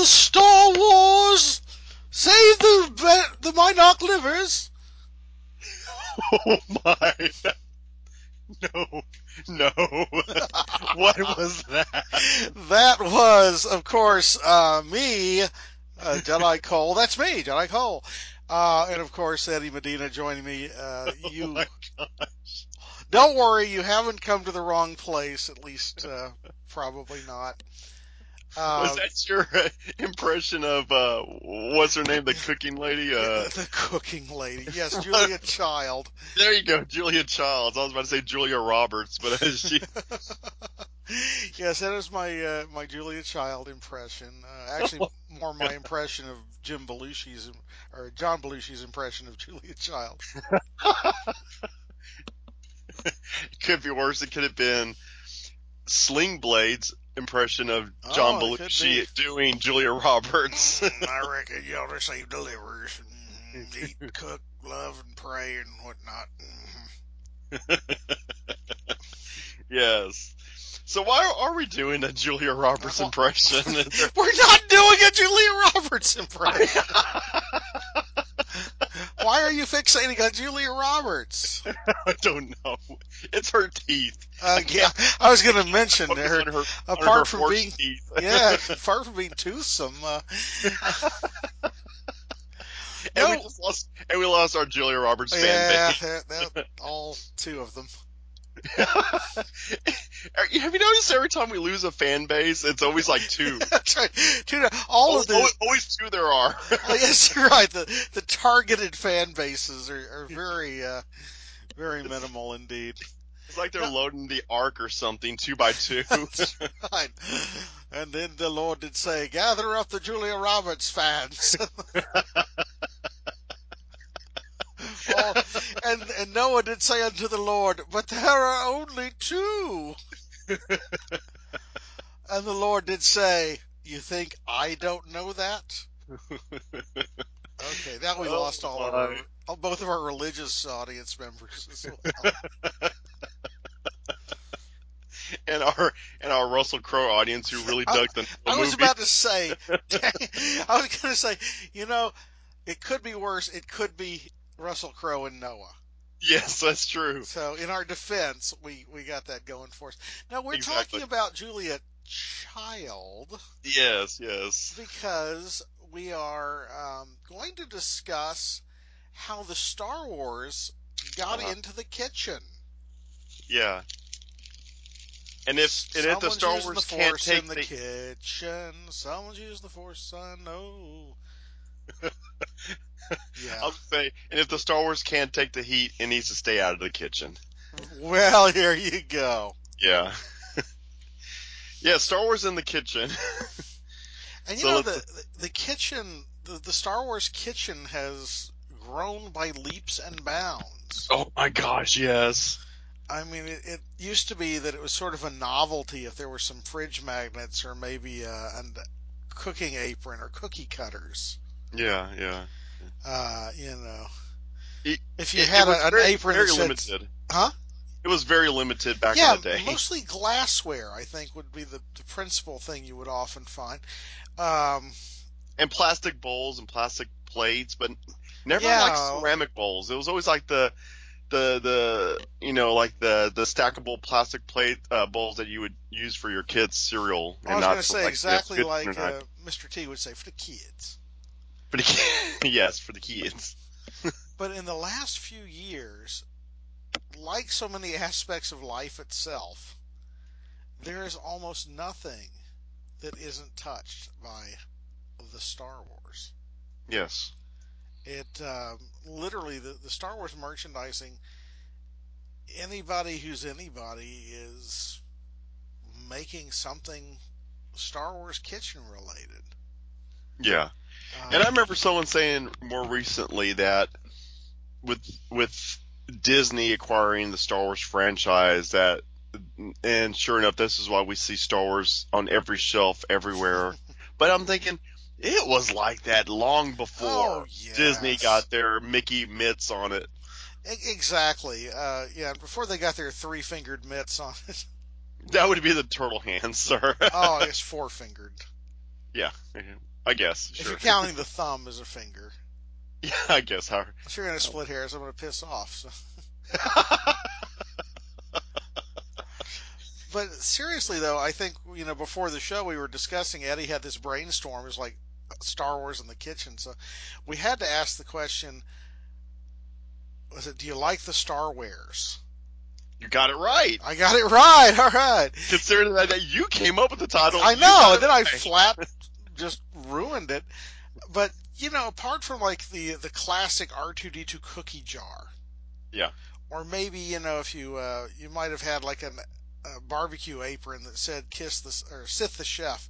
Star Wars! Save the Minoc livers! Oh my! No, no. What was that? That was, of course, me, Jedi Cole. That's me, Jedi Cole. And of course, Eddie Medina joining me. Oh You my gosh! don't worry, you haven't come to the wrong place. At least, probably not. Was Uh, that your impression of what's her name, the cooking lady? yeah, the cooking lady. Yes, Julia Child. There you go, Julia Childs. I was about to say Julia Roberts, but she. Yes, that is my Julia Child impression. Actually, more my impression of Jim Belushi's or John Belushi's impression of Julia Child. Could be worse. It could have been Sling Blade's impression of John Oh, it could be. Belushi doing Julia Roberts. I reckon you ought to save the livers and eat, cook, love, and pray and whatnot. Yes. So why are we doing a Julia Roberts impression? We're not doing a Julia Roberts impression. Why are you fixating on Julia Roberts? I don't know. It's her teeth. I Yeah, can't. I was I going to can't mention focus her. on her Apart from horse being, teeth. yeah, apart from being toothsome, And we no, just lost. And we lost our Julia Roberts fan yeah, base. all two of them. Have you noticed every time we lose a fan base, it's always like two. That's right. All of the, Always two there are. oh, yes, you're right. The targeted fan bases are very very It's, minimal indeed. it's like they're No, loading the ark or something, 2 by 2. that's right. And then the Lord did say, "Gather up the Julia Roberts fans." Oh, and Noah did say unto the Lord, "But there are only two." And the Lord did say, "You think I don't know that?" Okay, now we Oh lost all of my. both of our religious audience members as well. And our Russell Crowe audience who really I, dug the I was movie. about to say, I was going to say, you know, it could be worse. It could be Russell Crowe and Noah. Yes, that's true. So in our defense, we got that going for us. Now we're Exactly. talking about Julia Child Yes, yes. because we are going to discuss how the Star Wars got Uh-huh. into the kitchen. Yeah. And if the Someone's Star using the Wars can't Force in take the the kitchen. Someone's using the Force, I know. I Yeah. was gonna say, and if the Star Wars can't take the heat, it needs to stay out of the kitchen. Well, here you go. Yeah. Yeah, Star Wars in the kitchen. And you So know let's the kitchen, the Star Wars kitchen has grown by leaps and bounds. Oh my gosh, yes. I mean, it used to be that it was sort of a novelty if there were some fridge magnets or maybe a cooking apron or cookie cutters. Yeah, yeah. You know, It, if you it had was an very apron that very said, limited. huh? It was very limited back in Yeah, the day. mostly glassware, I think, would be the principal thing you would often find. Um, And plastic bowls and plastic plates, but never like yeah, ceramic bowls. It was always like like the stackable plastic plate bowls that you would use for your kids' cereal I and was going not to for say like if you have exactly kids or like not. Mr. T would say for the kids. For the yes, for the kids. But in the last few years, like so many aspects of life itself, there is almost nothing that isn't touched by the Star Wars. Yes. It literally the Star Wars merchandising. Anybody who's anybody is making something Star Wars kitchen related. Yeah. And I Um, remember someone saying more recently that with with Disney acquiring the Star Wars franchise that and sure enough this is why we see Star Wars on every shelf everywhere. But I'm thinking it was like that long oh before Disney yes, got their Mickey mitts on it. exactly. Yeah, before they got their three-fingered mitts on it. That would be the turtle hands, sir. Oh, I guess four-fingered. Yeah, I guess, If you're sure. counting the thumb as a finger. Yeah, I guess. How? If you're going to split hairs, I'm going to piss off. So. But seriously, though, I think, before the show we were discussing, Eddie had this brainstorm. It was like Star Wars in the kitchen. So we had to ask the question, was it, do you like the Star Wares? You got it right. I got it right. All right. Considering that you came up with the title, I you know. got And it then I right. flat just ruined it. But, apart from like the classic R2D2 cookie jar, Yeah. or maybe, if you might have had like a barbecue apron that said "Kiss the" or "Sith the Chef."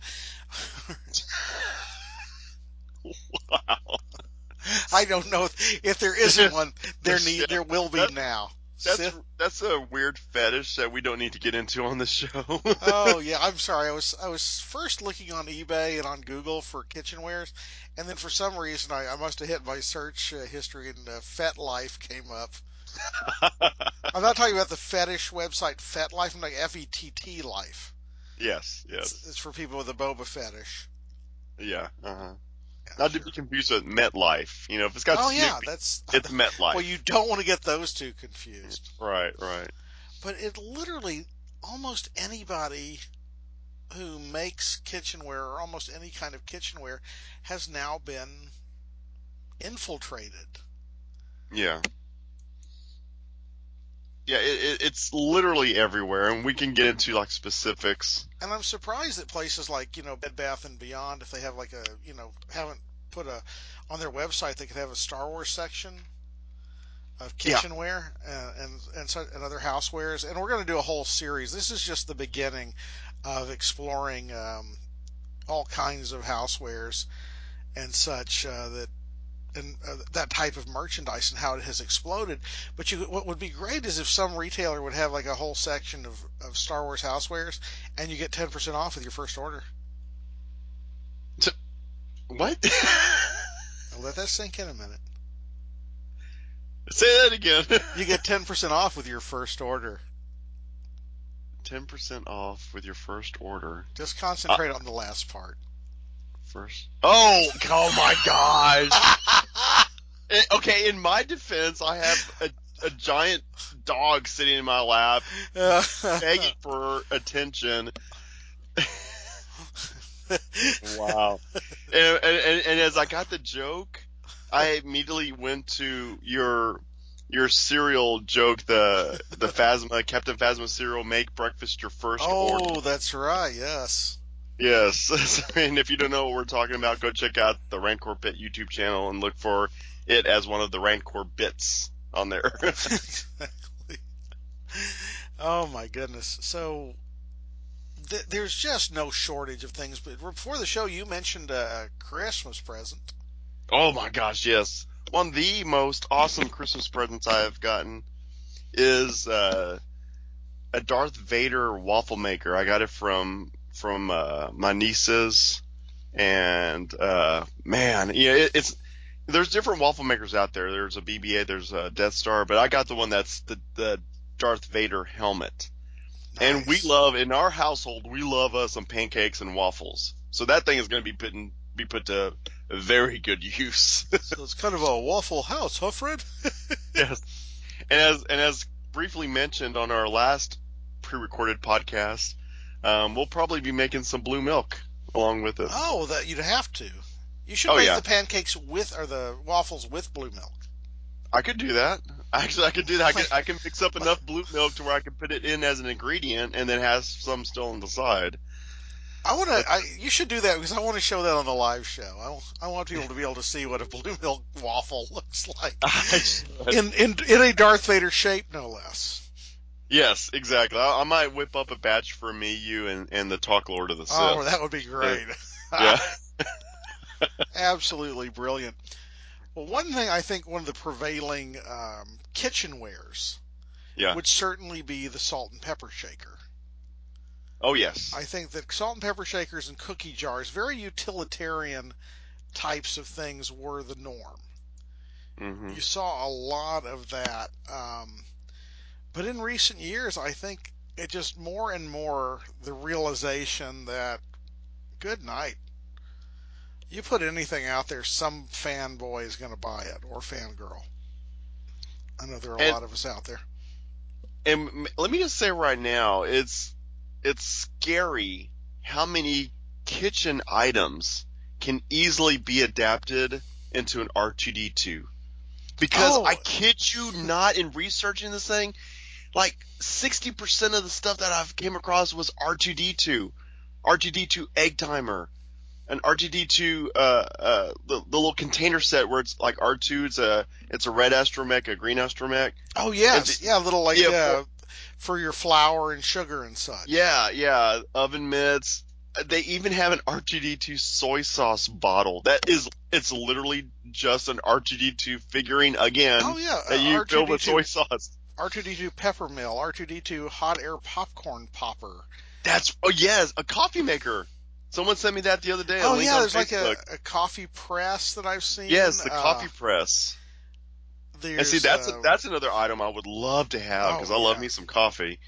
Wow. I don't know if there isn't one. The chef. There will be That, now. that's Sith. that's a weird fetish that we don't need to get into on the show. Oh yeah, I'm sorry. I was first looking on eBay and on Google for kitchenwares, and then for some reason I must have hit my search history and FetLife came up. I'm not talking about the fetish website FetLife. I'm like FETT Life. Yes, It's yes. for people with a boba fetish. Yeah. Uh-huh. Yeah, Not to be sure. confused with MetLife. If it's got Oh yeah, Snoopy, that's it's well. MetLife. You don't want to get those two confused. Right, right. But it literally almost anybody who makes kitchenware or almost any kind of kitchenware has now been infiltrated. Yeah. Yeah, it's literally everywhere, and we can get into like specifics. And I'm surprised that places like, Bed Bath and Beyond, if they have like haven't put a, on their website, they could have a Star Wars section of Yeah. kitchenware and other housewares. And we're going to do a whole series. This is just the beginning of exploring all kinds of housewares and such that type of merchandise and how it has exploded. But what would be great is if some retailer would have like a whole section of Star Wars housewares, and you get 10% off with your first order. So, what? I'll let that sink in a minute. Say that again. You get 10% off with your first order. 10% off with your first order. Just Uh, concentrate on the last part. first. Oh my gosh. Okay, in my defense, I have a giant dog sitting in my lap, begging for attention. Wow. And as I got the joke, I immediately went to your cereal joke, the Phasma Captain Phasma cereal, make breakfast your first order. Oh, that's right. Yes. Yes, and if you don't know what we're talking about, go check out the Rancor Pit YouTube channel and look for it as one of the Rancor bits on there. Exactly. Oh my goodness. So there's just no shortage of things. But before the show, you mentioned a Christmas present. Oh my gosh, yes. One of the most awesome Christmas presents I have gotten is a Darth Vader waffle maker. I got it from my nieces, and man, it's there's different waffle makers out there. There's a BB-8, there's a Death Star, but I got the one that's the Darth Vader helmet. And we Nice. love in our household, we love us some pancakes and waffles. So that thing is going to be put to very good use. So it's kind of a Waffle House, huh, Fred? Yes. And as briefly mentioned on our last pre-recorded podcast, we'll probably be making some blue milk along with it. Oh, that you'd have to. You should Oh make yeah, the pancakes with or the waffles with blue milk. I could do that. Actually, I could do that. Like, I can mix up enough blue milk to where I can put it in as an ingredient and then have some still on the side. I want But to. You should do that because I want to show that on the live show. I want people to be able to see what a blue milk waffle looks like I should. in a Darth Vader shape, no less. Yes, exactly. I might whip up a batch for me, you, and the Talk Lord of the Oh, Sith. that would be Uh, great. yeah, Absolutely brilliant. Well, one thing I think one of the prevailing kitchenwares yeah. would certainly be the salt and pepper shaker. Oh yes. I think that salt and pepper shakers and cookie jars, very utilitarian types of things, were the norm. Hmm. You saw a lot of that. But in recent years, I think it just more and more the realization that good night. You put anything out there, some fanboy is going to buy it or fangirl. I know there are a And lot of us out there. let me just say right now, it's scary how many kitchen items can easily be adapted into an R2D2. Because I Oh, kid you not, in researching this thing, like 60% of the stuff that I've came across was R2D2, R2D2 egg timer, an R2D2 the little container set where it's like R2, it's a red astromech, a green astromech, oh and yes, yeah, little like yeah, for your flour and sugar and such. yeah, oven mitts. They even have an R2D2 soy sauce bottle. It's literally just an R2D2 figurine again Oh yeah, that you fill with soy R2D2, sauce. R2D2 pepper mill, R2D2 hot air popcorn popper. Oh yes, a coffee maker. Someone sent me that the other day, a Oh link yeah, on there's like Facebook. a coffee press that I've seen. Yes, the coffee press. And see, There's that's another item I would love to have because oh I love yeah. me some coffee.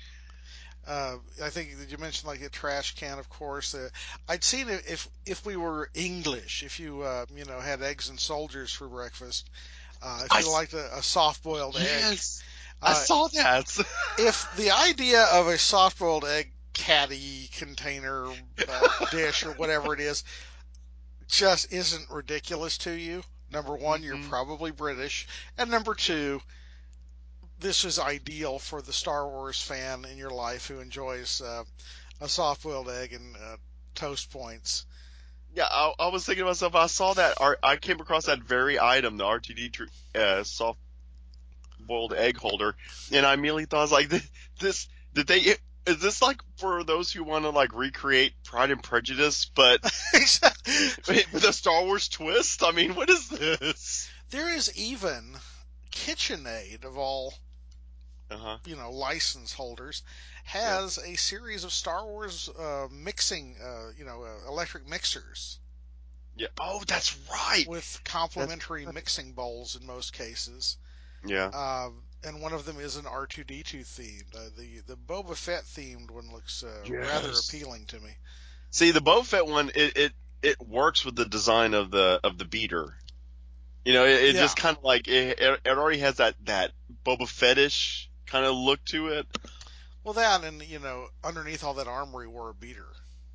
I think did you mention like a trash can? Of course, I'd seen it if we were English. If you had eggs and soldiers for breakfast, if I you liked a soft boiled egg, yes, I uh, saw that. if the idea of a soft boiled egg caddy container dish or whatever it is just isn't ridiculous to you. Number one, you're Mm-mm. probably British, and number two, this is ideal for the Star Wars fan in your life who enjoys a soft-boiled egg and toast points. Yeah, I was thinking to myself, I saw that. I came across that very item, the RTD soft boiled egg holder, and I immediately thought, I was like, this did they? Is this like for those who want to like recreate Pride and Prejudice, but with a Star Wars twist? I mean, what is this? There is even KitchenAid of all Uh huh. license holders Yeah. has a series of Star Wars mixing electric mixers Yeah. Oh, that's right. with That's complementary mixing bowls in most cases. yeah. And one of them is an R2D2 themed. The Boba Fett themed one looks rather Yes. appealing to me. See, the Boba Fett one, it works with the design of the beater. It Yeah. just kind of like it already has that Boba Fettish kind of look to it. Well, that and underneath all that armory wore a beater.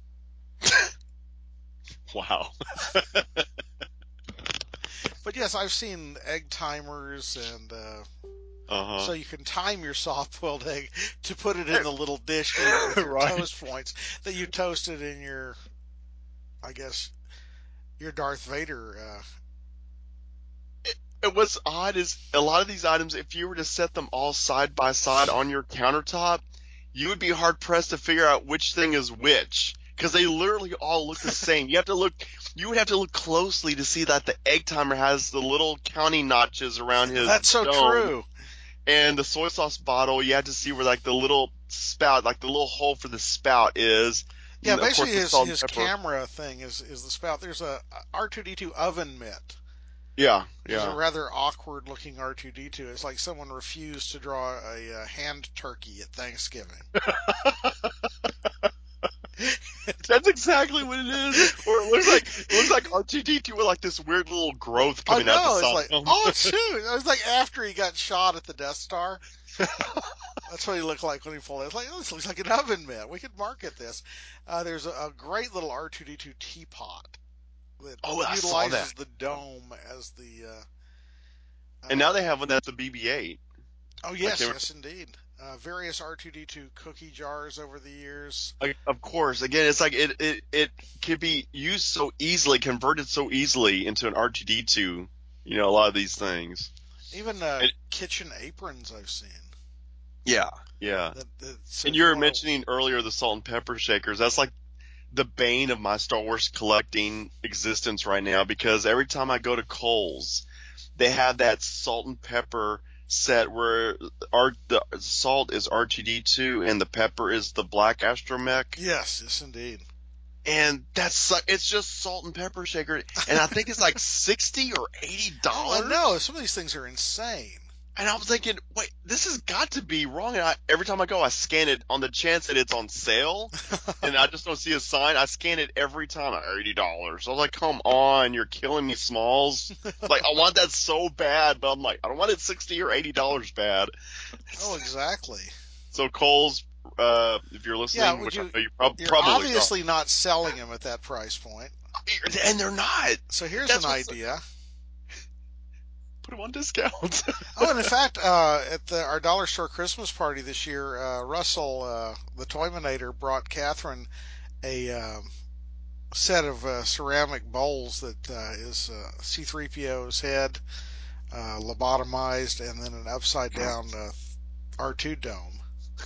Wow. But yes, I've seen egg timers, and Uh so you can time your soft-boiled egg to put it in the little dish with huh. your Right. toast points that you toasted in I guess, your Darth Vader. And what's odd is a lot of these items, if you were to set them all side by side on your countertop, you would be hard pressed to figure out which thing is which because they literally all look the same. You would have to look closely to see that the egg timer has the little counting notches around his That's so dome, true. and the soy sauce bottle. You have to see where like the little spout, like the little hole for the spout is. Yeah, And of course, basically the his salt and his pepper. camera thing is the spout. There's a R2D2 oven mitt, Yeah, which is a yeah. rather awkward looking R2D2. It's like someone refused to draw a hand turkey at Thanksgiving. That's exactly what it is. Or it looks like R2D2 with like this weird little growth I coming out the know. It's side like, of him. oh shoot! It was like after he got shot at the Death Star. That's what he looked like when he pulled it. It's like, oh, this looks like an oven mitt. We could market this. There's a great little R2D2 teapot that Oh, I saw that. utilizes the dome as the. And now Uh, they have one that's a BB-8. oh I yes, can't. yes indeed. Various R2D2 cookie jars over the years. Of course, again, it's like it can be used so easily, converted so easily into an R2D2. A lot of these things. Even And, kitchen aprons I've seen. yeah, yeah. So And if you you were want to, mentioning earlier the salt and pepper shakers. That's like the bane of my Star Wars collecting existence right now because every time I go to Kohl's, they have that salt and pepper set where the salt is R2D2 and the pepper is the black astromech. yes, yes indeed. And it's just salt and pepper shaker. And I think it's like 60 or $80. Oh, I know. Some of these things are insane. And I was thinking, wait, this has got to be wrong. And every time I go, I scan it on the chance that it's on sale, and I just don't see a sign. I scan it every time at $80. I was like, come on, you're killing me, Smalls. Like, I want that so bad, but I'm like, I don't want it $60 or $80 bad. Oh, exactly. So Kohl's, if you're Yeah, listening, would which I you? know you You're probably are, obviously not selling them at that price point. and they're not. So here's an That's what's idea. put them on discount. Oh, and in fact, at our dollar store Christmas party this year, Russell, the Toyminator, brought Catherine a set of ceramic bowls that is C-3PO's head, lobotomized, and then an upside down R2 dome.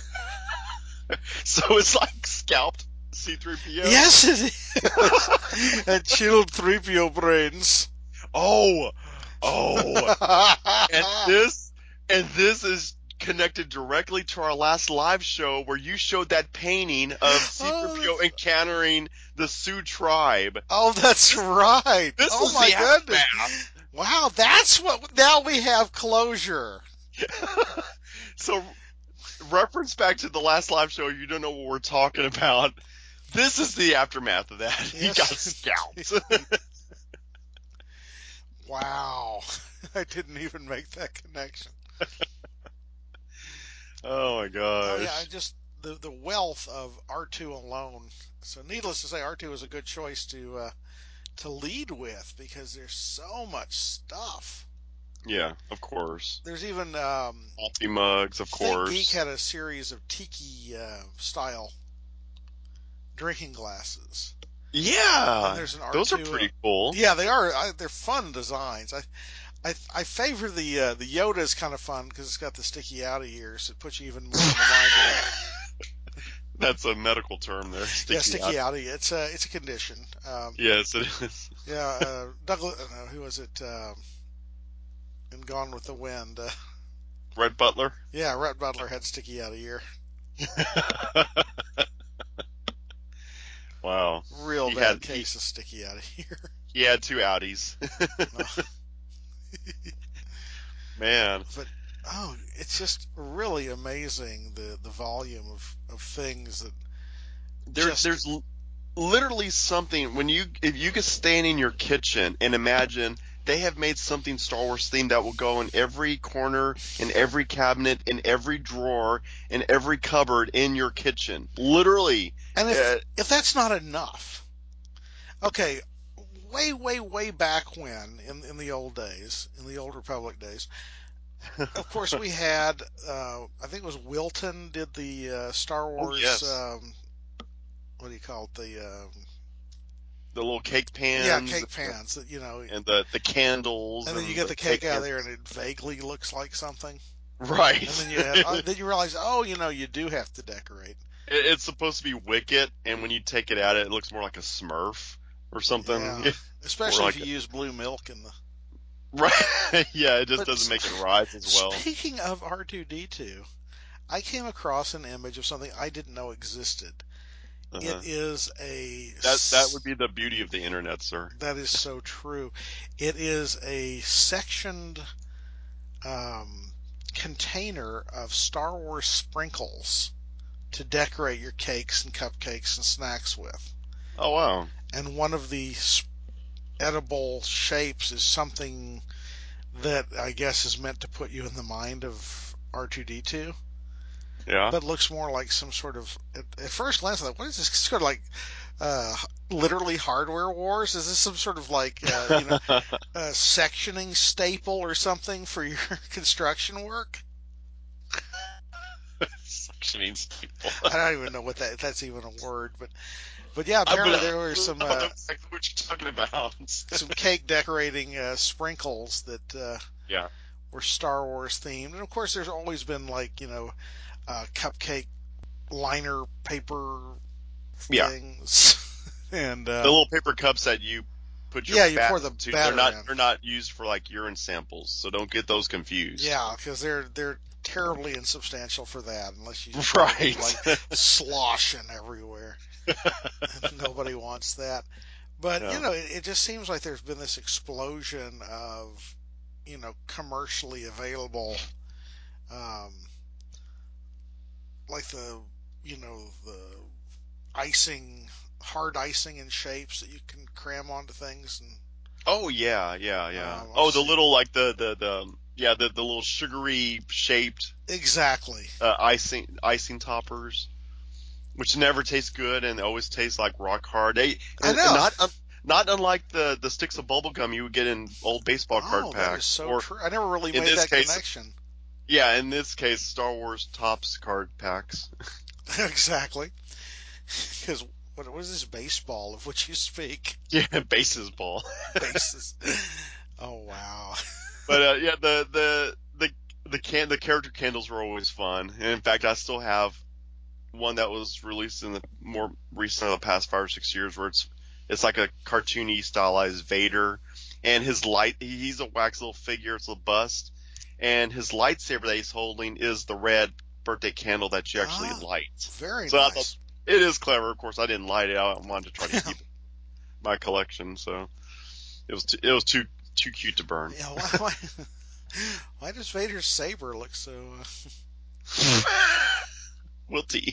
So it's like scalped C3PO. Yes, it is. And chilled 3PO brains. Oh, oh, and this and this is connected directly to our last live show where you showed that painting of Oh, C3PO encountering the Sioux tribe. oh, that's This, right. this Oh was my the goodness. aftermath. Wow, that's what. Now we have closure. So reference back to the last live show. You don't know what we're talking about. This is the aftermath of that. He got Yes. scalped. Wow. I didn't even make that connection. Oh my Oh yeah, I gosh. just the wealth of R2 alone. So needless to say, R2 is a good choice to lead with because there's so much stuff. Yeah, of course. There's even Coffee mugs, of Think Geek course. had a series of tiki style drinking glasses, and Yeah, there's an those are R2. pretty cool. Yeah, they are. They're fun designs. I favor the Yoda is kind of fun because it's got the sticky outy ears. It puts you even more in the mind of it. That's a medical term there, Yeah, sticky sticky out. outy. It's a condition. Yes, it is. Yeah, Douglas. No, who was it? In Gone with the Wind. Red Butler. Yeah, Rhett Butler had sticky outy ear. Wow. Real He bad had he case of sticky outy ear. he had two Audis. Man, But it's just really amazing the volume of things that just there's literally something when you if you could stand in your kitchen and imagine they have made something Star Wars themed that will go in every corner, in every cabinet, in every drawer, in every cupboard in your kitchen. Literally. and Uh, if that's not enough, okay, way back when in the old days, in the old Republic days, of course we had I think it was Wilton did the Star oh Wars yes. what do you call it The little cake yeah, pans cake pans that and the candles and then you and get the the cake cake out of there pans. and it vaguely looks like something. And Right. then you had, then you realize, oh, you do have to decorate. It's supposed to be Wicket, and when you take it out, it looks more like a Smurf or something. Yeah, Or especially if like you use blue milk in the. right. Yeah, it just But doesn't make it rise as well. speaking of R2D2, I came across an image of something I didn't know existed. It Uh-huh. is a That would be the beauty of the internet, sir. that is so true. It is a sectioned um, container of Star Wars sprinkles to decorate your cakes and cupcakes and snacks with. Oh wow. And one of the edible shapes is something that I guess is meant to put you in the mind of R2D2, Yeah. but looks more like some sort of. At first glance, I thought, what is this? Sort of like uh, literally Hardware Wars? Is this some sort of like sectioning staple or something for your construction work? Suctioning people. I don't even know what that if that's even a word, but yeah, I, but apparently I there were don't know exactly what you're talking about. some cake decorating sprinkles that Yeah. were Star Wars themed, and of course, there's always been like cupcake liner paper Yeah. things, and The little paper cups that you put your yeah, you pour bat the into, batter in. they're not used for like urine samples, so don't get those confused. Yeah, because they're terribly insubstantial for that, unless you just want it to be Right. like sloshing everywhere. Nobody wants that. But Yeah. it just seems like there's been this explosion of commercially available um, like the icing, hard icing in shapes that you can cram onto things, and Oh yeah, yeah, yeah. I've Oh, the seen little like the yeah the little sugary shaped exactly. icing toppers, which never taste good and always taste like rock hard. I And know. not unlike the sticks of bubble gum you would get in old baseball card Oh, that is packs, so or true. I never really in made this that case, connection. yeah, in this case, Star Wars Topps card packs. Exactly. Because what was this baseball of which you speak? Yeah, bases ball. Bases. Oh wow. But yeah, the character candles were always fun. And in fact, I still have one that was released in the more recent, the past 5 or 6 years, where it's like a cartoony stylized Vader, and his he's a wax little figure, it's a bust, and his lightsaber that he's holding is the red birthday candle that you actually Ah, light. very So I thought nice. it is clever. Of course, I didn't light it. I wanted to try to keep my collection, so it was too cute to burn. Yeah. Why does Vader's saber look so? Wilty.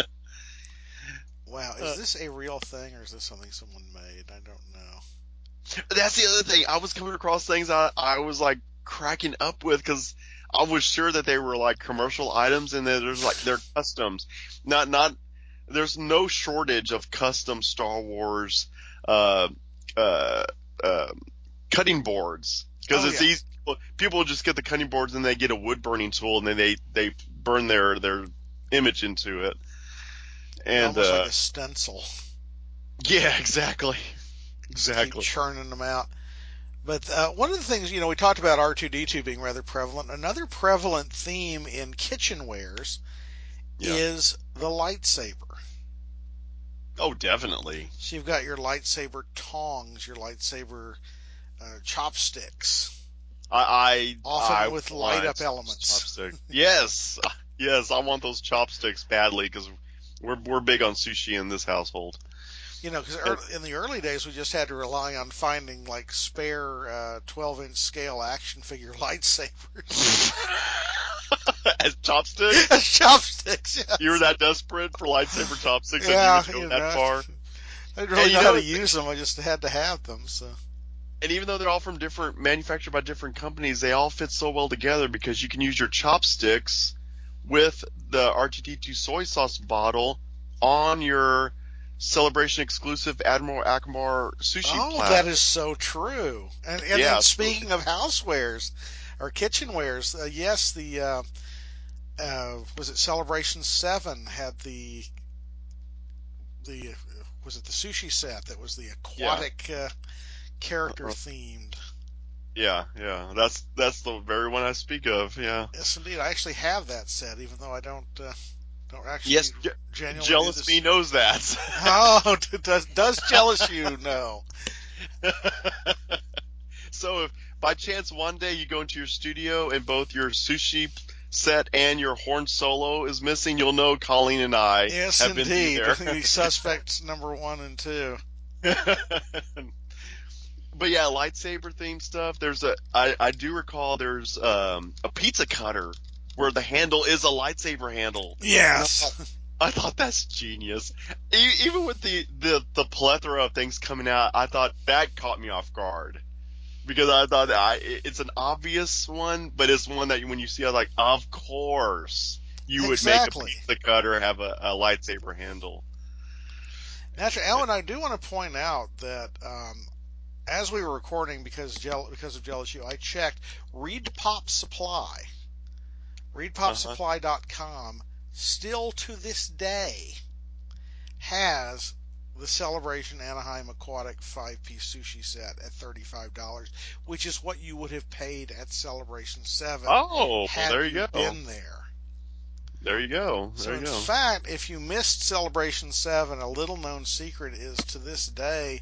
Wow. Is this a real thing or is this something someone made? I don't know. That's the other thing. I was coming across things I was like cracking up with because I was sure that they were like commercial items and then there's like they're customs. Not there's no shortage of custom Star Wars uh uh, uh cutting boards because Oh it's yeah. easy. People just get the cutting boards and they get a wood burning tool and then they burn their image into it. Yeah, And almost like a stencil. yeah, exactly. Just keep Exactly. churning them out. But one of the things, we talked about R2D2 being rather prevalent. Another prevalent theme in kitchenwares Yeah. is the lightsaber. Oh, definitely. So you've got your lightsaber tongs, your lightsaber chopsticks, often I with light up want those elements. chopsticks. Yes, yes, I want those chopsticks badly because we're big on sushi in this household. Because And- in the early days we just had to rely on finding like spare 12-inch scale action figure lightsabers. As chopsticks, Chopsticks, you were yes. that desperate for lightsaber chopsticks that you Yeah, would go that far. I didn't And really you know how to know, use them. I just had to have them. So and even though they're all from different manufactured by different companies, they all fit so well together because you can use your chopsticks with the R2D2 soy sauce bottle on your Celebration exclusive Admiral Akbar sushi oh, that platter. is so true. And Yeah, so speaking of housewares or kitchenwares, yes, the was it Celebration 7 had the was it the sushi set that was the yeah, aquatic character uh, themed. yeah. That's the very one I speak of. Yeah. Yes, indeed. I actually have that set, even though I don't actually Yes, genuinely do jealous me this. knows that. Oh, does jealous you know? So if by chance one day you go into your studio and both your sushi set and your horn solo is missing, you'll know Colleen and I Yes, have been through indeed. there. The suspects number one and two. But yeah, lightsaber themed stuff. I do recall there's a pizza cutter where the handle is a lightsaber handle, and Yes. I thought that's genius. Even with the plethora of things coming out, I thought that caught me off guard because I thought it's an obvious one, but it's one that when you see, I was like, of course you would make a Exactly. pizza cutter have a lightsaber handle. Naturally, Alan, I do want to point out that as we were recording, because of Jealous You, I checked Reed Pop Supply, Uh huh. reedpopsupply.com, still to this day has the Celebration Anaheim Aquatic 5-piece sushi set at $35, which is what you would have paid at Celebration 7 Oh, well, had there you you go. been there. There you go. So, There you in go. fact, if you missed Celebration 7, a little known secret is to this day,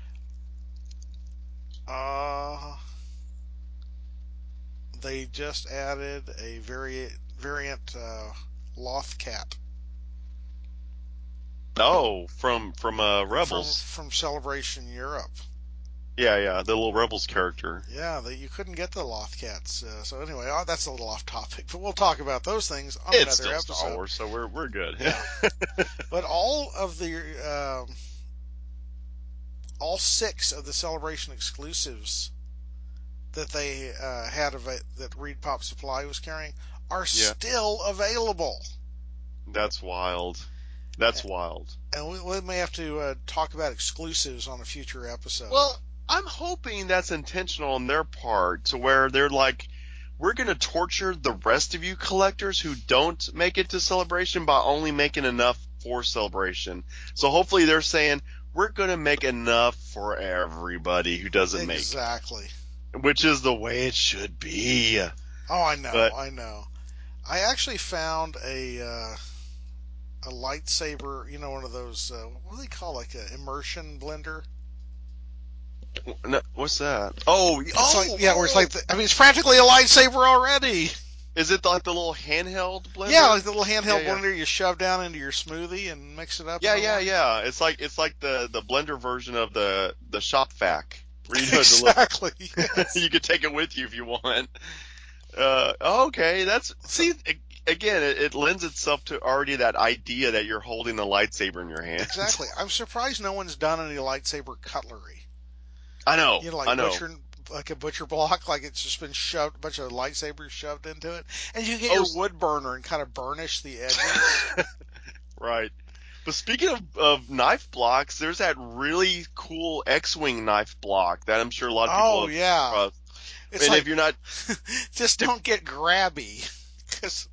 uh, they just added a variant Lothcat Oh, from from Rebels. Celebration Europe. Yeah, the little Rebels character. Yeah, you couldn't get the Lothcats. So anyway, that's a little off topic, but we'll talk about those things on It's another still Star episode. Wars, so we're good. Yeah, but all six of the Celebration exclusives that they that Reed Pop Supply was carrying are Yeah, still available. that's wild. That's wild. And we may have to talk about exclusives on a future episode. Well, I'm hoping that's intentional on their part, to where they're like, we're going to torture the rest of you collectors who don't make it to Celebration by only making enough for Celebration. So hopefully they're saying, we're going to make enough for everybody who doesn't make Exactly. it, which is the way it should be. Oh, I know, But I know. I actually found a lightsaber, one of those what do they call, like a immersion blender. no, what's that? Oh, It's like, oh, yeah, where it's oh! like it's practically a lightsaber already. Is it like the little handheld Yeah, like blender? the little Yeah, handheld yeah. blender you shove down into your smoothie and mix it up Yeah, into yeah, one. yeah. It's like the blender version of the shop vac. Where you know the little Exactly. Yes. you could take it with you if you want. Okay, that's So see again, it lends itself to already that idea that you're holding a lightsaber in your hands. exactly. I'm surprised no one's done any lightsaber cutlery. I know, Like I know. like a butcher block, like it's just been shoved, a bunch of lightsabers shoved into it, and you get Oh, your wood burner and kind of burnish the edges. right. But speaking of knife blocks, there's that really cool X-wing knife block that I'm sure a lot of people Oh have yeah, come across. it's And if like you're not, just if don't get grabby, because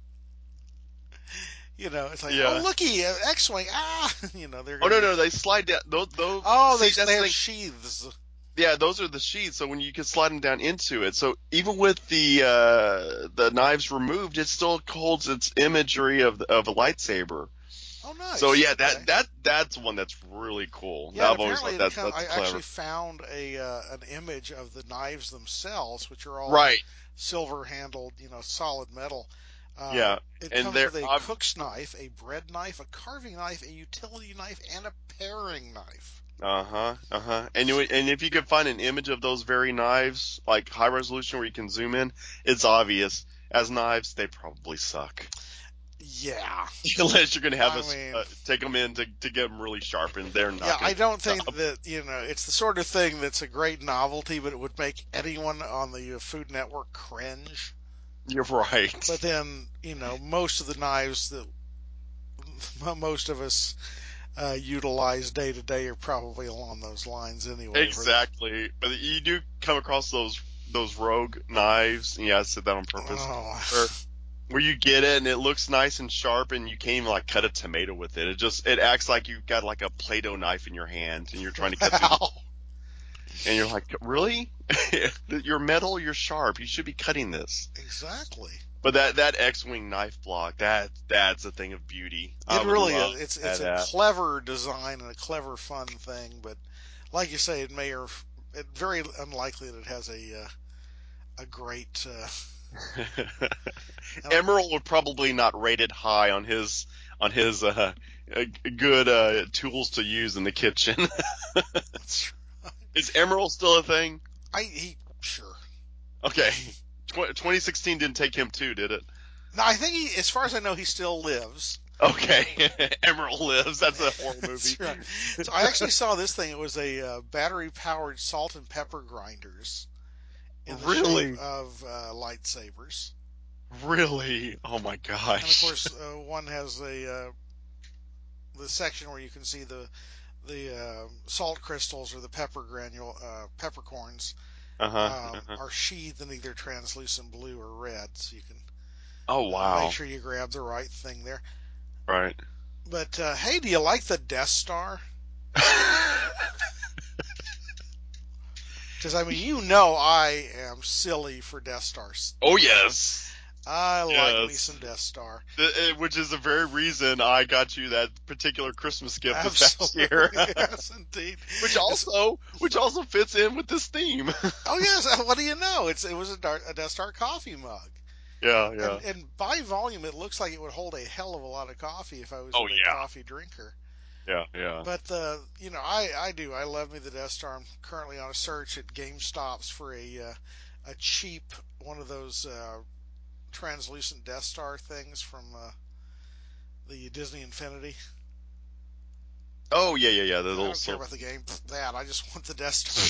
it's like, oh yeah. looky, X-wing, they're Oh gonna no, be. no, they slide down. Those Oh, see, they that's the have thing. sheaths. Yeah, those are the sheets. So when you can slide them down into it, so even with the knives removed, it still holds its imagery of a lightsaber. Oh, So nice. yeah, Okay. that's one that's really cool. Yeah, and I've always apparently thought it that kind of, that's I actually clever. found an image of the knives themselves, which are all Right. silver handled, solid metal. Yeah. It And comes there, with a cook's knife, a bread knife, a carving knife, a utility knife, and a paring knife. uh-huh, uh-huh. And if you could find an image of those very knives, like high resolution where you can zoom in, it's obvious. As knives, they probably suck. Yeah. Unless you're going to have I us mean, take them in to get them really sharpened, they're yeah, not going I to do don't the think job. that, it's the sort of thing that's a great novelty, but it would make anyone on the Food Network cringe. You're But right. then, most of the knives that most of us utilize day to day are probably along those lines anyway. Exactly. But you do come across those rogue knives. Yeah, I said that on purpose. Oh, Where where you get it and it looks nice and sharp and you can't even like cut a tomato with it. It acts like you've got like a Play-Doh knife in your hand and you're trying to cut through the wow. and you're like, really? You're metal, you're sharp. You should be cutting this. Exactly. But that X-wing knife block, that's a thing of beauty. I It would really love is. It's a that. clever design and a clever fun thing, but like you say, it's very unlikely that it has a great. And Emerald would probably not rate it high on his good tools to use in the kitchen. Is Emerald still a thing? he sure. Okay. 2016 didn't take him too, did it? No, I think as far as I know, he still lives. Okay. Emerald lives. That's a horror movie. That's right. So I actually saw this thing. It was a battery powered salt and pepper grinders in the shape Really? of lightsabers. Really? Oh my And of gosh. course, one has the section where you can see the salt crystals or the peppercorns Uh-huh. Uh-huh. are sheathed in either translucent blue or red, so you can Oh make wow. sure you grab the right thing there. Right. But hey, do you like the Death Star? Because I mean, I am silly for Death Stars. Oh yes. I like me Yes. some Death Star. Which is the very reason I got you that particular Christmas gift this past year. Absolutely, yes, indeed. which It's, also which also fits in with this theme. oh yes, what do you know? It was a Death Star coffee mug, Yeah, and yeah. by volume, it looks like it would hold a hell of a lot of coffee if I was a Oh big yeah. coffee drinker. Yeah, yeah. But I do. I love me the Death Star. I'm currently on a search at GameStops for a cheap one of those translucent Death Star things from the Disney Infinity. Oh, yeah, yeah, yeah. The I little don't care silver. about the game. That I just want the Death Star.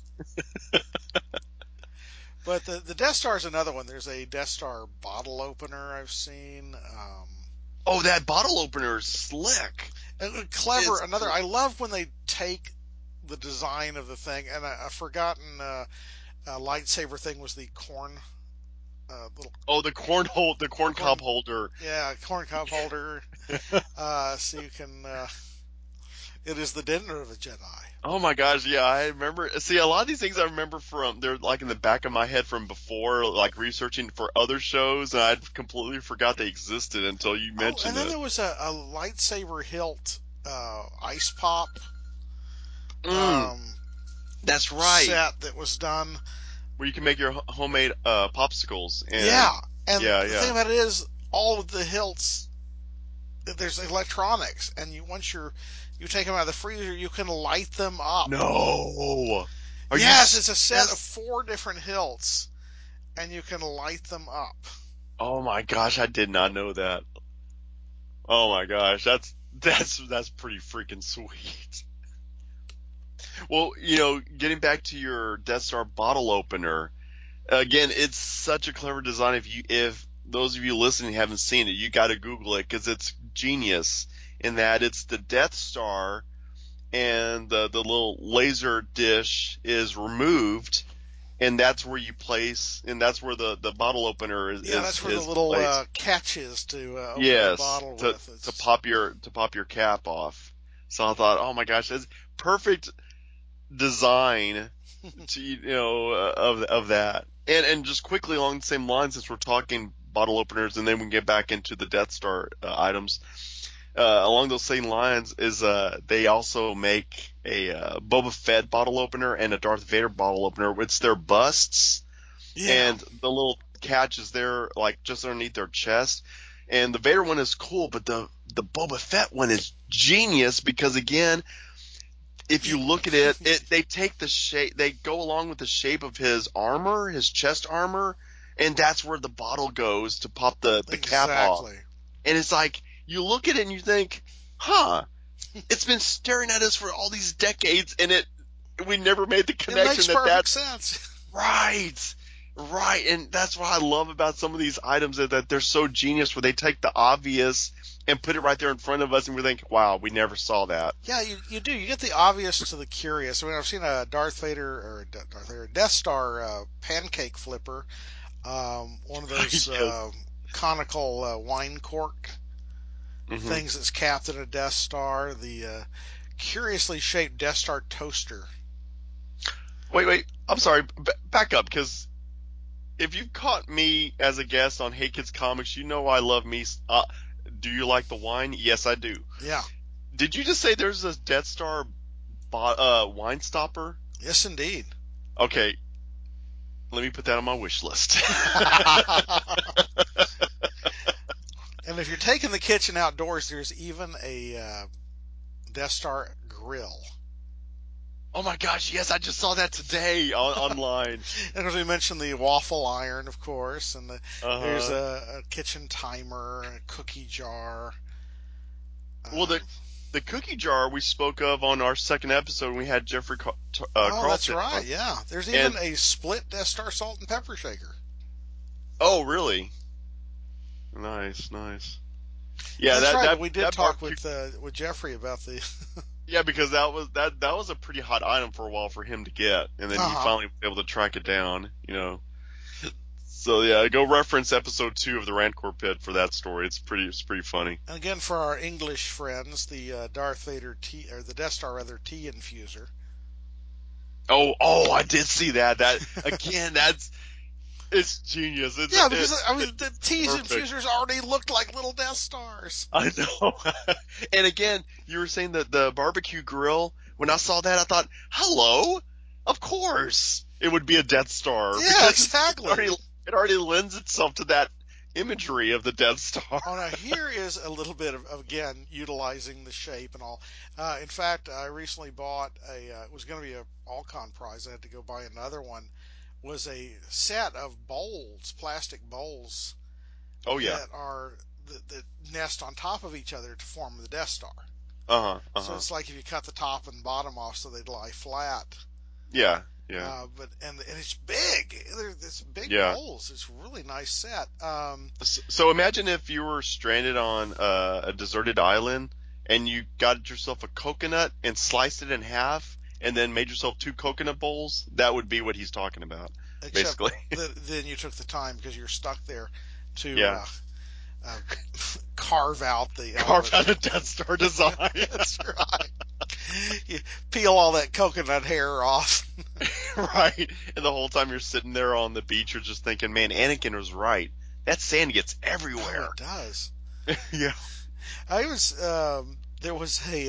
But the Death Star is another one. There's a Death Star bottle opener I've seen. Oh, that bottle opener is slick. Clever. It's Another. I love when they take the design of the thing, and a forgotten lightsaber thing was the corn little the corn corn. cob holder. Yeah, corn cob holder. So you can. It is the dinner of a Jedi. Oh my gosh, yeah, I remember. See, a lot of these things I remember from they're like in the back of my head from before, like researching for other shows, and I'd completely forgot they existed until you Oh, and mentioned then it. there was a lightsaber hilt ice pop Mm, um, that's right. set that was done. Where you can make your homemade popsicles, Yeah, and and yeah, the thing yeah. about it is, all of the hilts, there's electronics, and you take them out of the freezer, you can light them up. No, are you Yes, it's a set of serious? 4 different hilts, and you can light them up. Oh my gosh, I did not know that. Oh my gosh, that's pretty freaking sweet. Well, getting back to your Death Star bottle opener, again, it's such a clever design. If those of you listening haven't seen it, you got to Google it because it's genius in that it's the Death Star and the little laser dish is removed, and that's where you place, and that's where the bottle opener is Yeah, is, that's where the is little placed. catch is to open the Yes, bottle to with. to It's pop your cap off. So I thought, oh my gosh, that's perfect design to of that. And just quickly along the same lines, since we're talking bottle openers, and then we can get back into the Death Star items. Along those same lines is they also make a Boba Fett bottle opener and a Darth Vader bottle opener. It's their busts, yeah, and the little catch is there, like just underneath their chest. And the Vader one is cool, but the Boba Fett one is genius because again, if you, you look at it they take the shape, they go along with the shape of his armor, his chest armor, and that's where the bottle goes to pop the cap off. exactly. And it's like you look at it and you think, huh, it's been staring at us for all these decades, and we never made the It makes connection that perfect that's sense. right. Right, and that's what I love about some of these items that they're so genius where they take the obvious and put it right there in front of us and we think, wow, we never saw that. Yeah, you do. You get the obvious to the curious. I mean, I've seen a Darth Vader or Darth Vader Death Star pancake flipper, one of those Yes. conical wine cork Hmm. things that's capped in a Death Star. The curiously shaped Death Star toaster. Wait. I'm sorry. Back up, because if you've caught me as a guest on Hey Kids Comics, you know I love me. Do you like the wine? Yes, I do. Yeah, Did you just say there's a Death Star wine stopper? yes, indeed. Okay, let me put that on my wish list. And if you're taking the kitchen outdoors, there's even a Death Star grill. Oh my gosh, yes, I just saw that today online. And as we mentioned, the waffle iron, of course, and there's Uh-huh. a kitchen timer, a cookie jar. Well, the Um, the cookie jar we spoke of on our second episode when we had Jeffrey oh, that's Carlton right. on. Yeah, there's even And a split Death Star salt and pepper shaker. oh, really? Nice, nice. Yeah, That's that right. that We did that talk barbecue. with Jeffrey about the. Yeah, because that was a pretty hot item for a while for him to get, and then he Uh huh. finally was able to track it down. So yeah, go reference episode 2 of the Rancor Pit for that story. It's pretty funny. And again, for our English friends, the Darth Vader tea or the Death Star rather tea infuser. Oh, I did see that. That again, it's genius. Yeah, because I mean the It's tea perfect. infusers already looked like little Death Stars. I know. And again, you were saying that the barbecue grill. When I saw that, I thought, "Hello, of course it would be a Death Star Yeah, because exactly. it already lends itself to that imagery of the Death Star. Oh, now here is a little bit of again utilizing the shape and all. In fact, I recently bought it was going to be a Alcon prize. I had to go buy another one. Was a set of bowls, plastic bowls Oh yeah. that are that nest on top of each other to form the Death Star. Uh huh. Uh So huh. it's like if you cut the top and bottom off so they'd lie flat. Yeah. Yeah. But and it's big. It's big Yeah. bowls. It's a really nice set. So imagine if you were stranded on a deserted island and you got yourself a coconut and sliced it in half and then made yourself two coconut bowls. That would be what he's talking about, Except basically. that then you took the time because you're stuck there to Yeah. uh, carve out the Carve elements. out a Death Star design. That's right. You peel all that coconut hair off. Right. And the whole time you're sitting there on the beach, you're just thinking, man, Anakin was right. That sand gets Oh, everywhere. it does. Yeah. I was there was a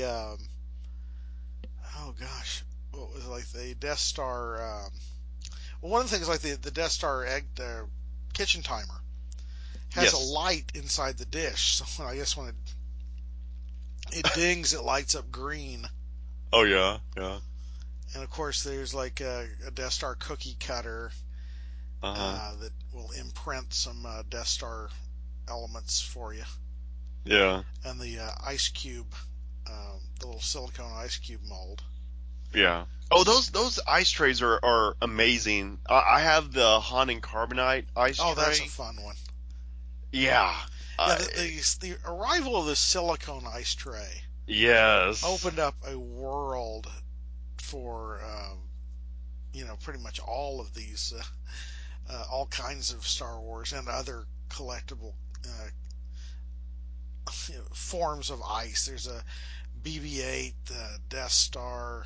oh gosh, what was it, like the Death Star? Well, one of the things like the Death Star egg kitchen timer has a Yes. light inside the dish. So I guess when it dings, it lights up green. Oh yeah. Yeah. And of course, there's like a Death Star cookie cutter Uh-huh. that will imprint some Death Star elements for you, Yeah. and the ice cube, the little silicone ice cube mold. Yeah. Oh, those ice trays are amazing. I have the Han and Carbonite ice Oh, that's a tray. fun one. Yeah. Yeah, Uh, the arrival of the silicone ice tray yes. opened up a world for pretty much all of these all kinds of Star Wars and other collectible uh, forms of ice. There's a BB-8, Death Star.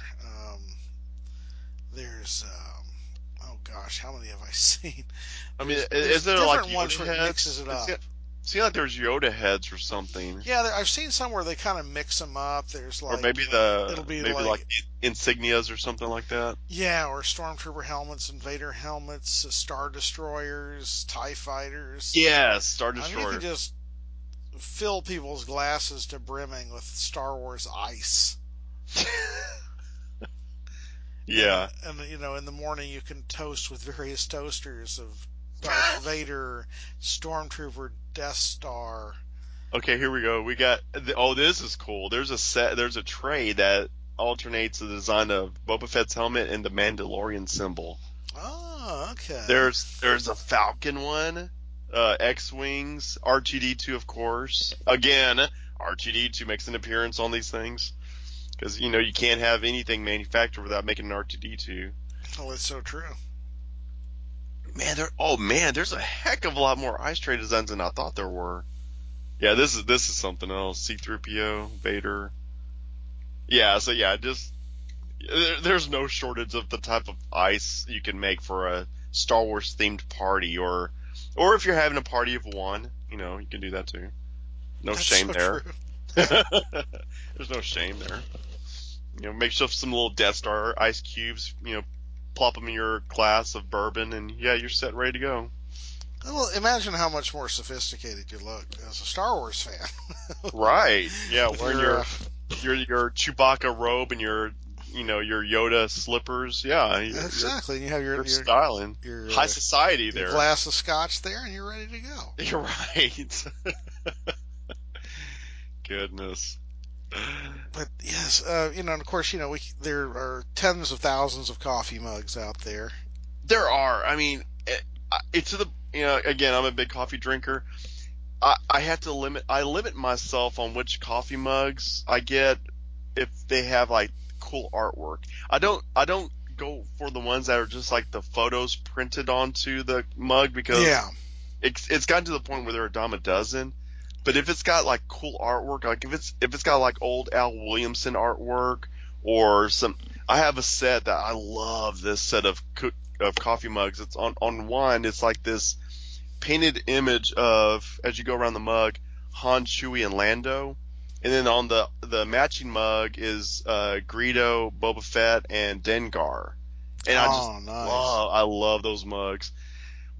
There's oh gosh, how many have I seen? I mean, There's is there like different ones Yoda where it mixes heads? it It up. seems like there's Yoda heads or something, Yeah, I've seen some where they kind of mix them up. There's or like maybe the it'll be maybe like like insignias or something like that. yeah, or stormtrooper helmets, invader helmets, star destroyers, TIE fighters. Yes, Star I mean, you can Destroyer. just fill people's glasses to brimming with Star Wars ice. And Yeah. in the morning you can toast with various toasters of Darth Vader, Stormtrooper, Death Star. Okay, here we go. We got oh, this is cool. There's a tray that alternates the design of Boba Fett's helmet and the Mandalorian symbol. Oh, okay. There's a Falcon one, X-wings, R2D2 of course. Again, R2D2 makes an appearance on these things because you can't have anything manufactured without making an R2D2. Oh, it's so true. Man, there's a heck of a lot more ice tray designs than I thought there were. Yeah, this is something else. C-3PO, Vader. Yeah, so yeah, just there's no shortage of the type of ice you can make for a Star Wars themed party, or if you're having a party of one, you can do that too. No That's shame so true. there. There's no shame there. Make yourself some little Death Star ice cubes. Plop them in your glass of bourbon, and yeah, you're set, ready to go. Well, imagine how much more sophisticated you look as a Star Wars fan Right? Yeah, with wearing your your Chewbacca robe and your Yoda slippers. Yeah, you're exactly. And you have you're styling. High society your there. glass of scotch there, and you're ready to go. You're right. Goodness. But yes, and of course, there are tens of thousands of coffee mugs out there. There are. I mean, it's to the again, I'm a big coffee drinker. I have to limit myself on which coffee mugs I get if they have like cool artwork. I don't go for the ones that are just like the photos printed onto the mug because Yeah, it's gotten to the point where they're a dime a dozen. But if it's got like cool artwork, like if it's got like old Al Williamson artwork or some, I have a set that I love. This set of coffee mugs. It's on one. It's like this painted image of, as you go around the mug, Han, Chewie, and Lando. And then on the matching mug is Greedo, Boba Fett, and Dengar. And oh, nice. I love those mugs.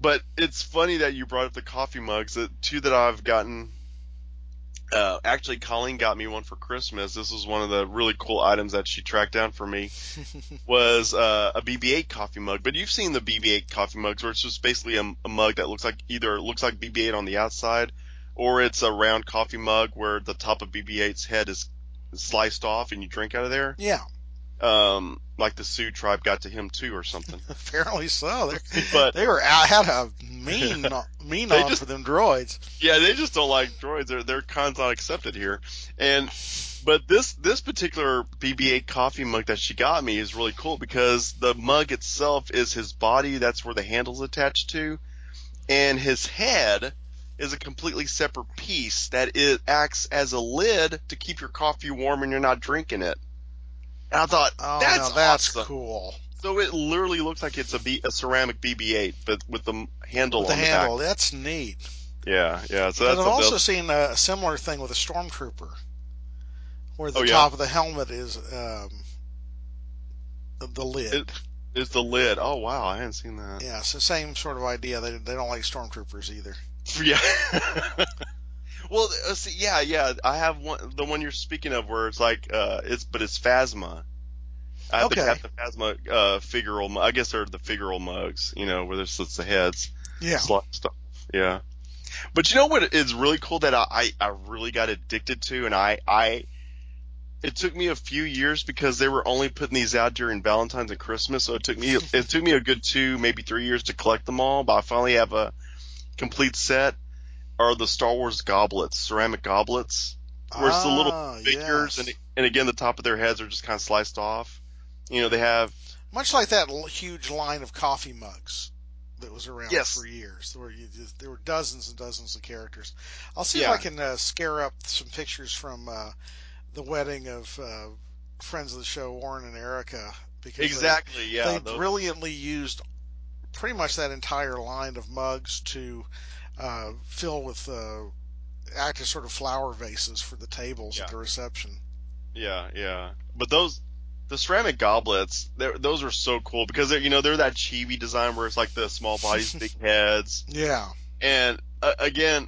But it's funny that you brought up the coffee mugs. The two that I've gotten, actually, Colleen got me one for Christmas. This was one of the really cool items that she tracked down for me. Was a BB-8 coffee mug. But you've seen the BB-8 coffee mugs where it's just basically a mug that looks like BB-8 on the outside, or it's a round coffee mug where the top of BB-8's head is sliced off and you drink out of there. Yeah. Like the Sioux tribe got to him too, or something. Apparently so. But They were out, had a mean they on just, for them droids. yeah, they just don't like droids. Their kind's not accepted here. But this particular BB-8 coffee mug that she got me is really cool because the mug itself is his body. That's where the handle's attached to, and his head is a completely separate piece that acts as a lid to keep your coffee warm when you're not drinking it. And I thought, Oh, that's now that's awesome. cool. So it literally looks like it's a ceramic BB-8, but with the handle With the on the handle, back. that's neat. Yeah. So Because that's I've something also else. seen a similar thing with a stormtrooper, where Oh the yeah, top of the helmet is the lid. it is the lid. Oh wow, I hadn't seen that. Yeah, so same sort of idea. They don't like stormtroopers either. Yeah. Well, see, yeah. I have the one you're speaking of where it's like it's Phasma. I have Okay. the Phasma figural. I guess they're the figural mugs, where there's just the heads Yeah. sliced off. Yeah. But you know what is really cool that I really got addicted to, and it took me a few years because they were only putting these out during Valentine's and Christmas, so it took me a good 2, maybe 3 years to collect them all, but I finally have a complete set. Are the Star Wars goblets, ceramic goblets, where it's the little Ah, figures, yes. and again the top of their heads are just kind of sliced off. They have, Much like that huge line of coffee mugs that was around for yes, years, where there were dozens and dozens of characters. I'll see if I yeah, can scare up some pictures from the wedding of friends of the show, Warren and Erica, because exactly, they yeah, brilliantly used pretty much that entire line of mugs to fill with act as sort of flower vases for the tables at yeah, the reception. yeah. But the ceramic goblets, those are so cool because they're that chibi design where it's like the small bodies, big heads, Yeah. and again,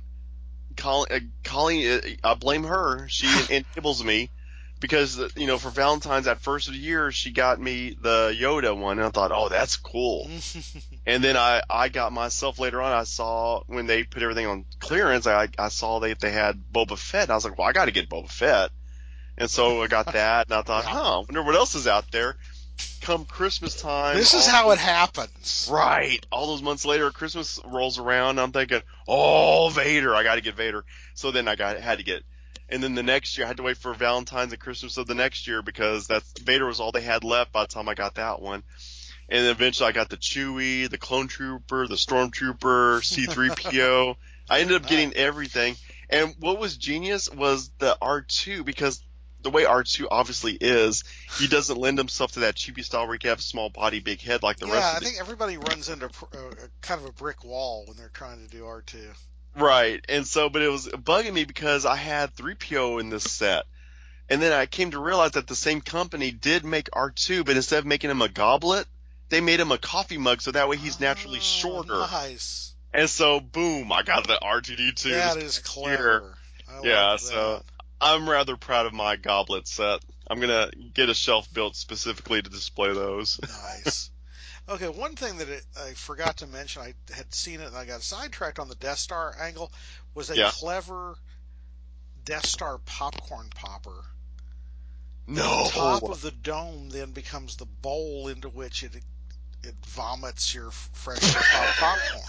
Colleen, I blame her. She enables me because for Valentine's that first of the year, she got me the Yoda one, and I thought, oh, that's cool. And then I got myself later on. I saw when they put everything on clearance, I saw they had Boba Fett, and I was like, well, I got to get Boba Fett. And so I got that, and I thought, Yeah. I wonder what else is out there. Come Christmas time, This is how it happens. right, all those months later, Christmas rolls around, and I'm thinking, oh, Vader, I got to get Vader. So then had to get, and then the next year I had to wait for Valentine's and Christmas of the next year because Vader was all they had left by the time I got that one. And then eventually I got the Chewie, the Clone Trooper, the Stormtrooper, C-3PO. I ended up Nice. getting everything. And what was genius was the R2 because the way R2 obviously is, he doesn't lend himself to that cheapy style where he can have a small body, big head like the Yeah, rest I of the. think everybody runs into kind of a brick wall when they're trying to do R2. Right. And so, but it was bugging me because I had 3PO in this set. And then I came to realize that the same company did make R2, but instead of making him a goblet, they made him a coffee mug so that way he's naturally Oh, shorter. nice. And so, boom, I got the R2D2 That this is past year. clever. I Yeah, like that. so I'm rather proud of my goblet set. I'm gonna get a shelf built specifically to display those. Nice. Okay, one thing that I forgot to mention, I had seen it and I got sidetracked on the Death Star angle, was a Yeah. clever Death Star popcorn popper. Where the top No. of the dome then becomes the bowl into which it vomits your freshly popped popcorn.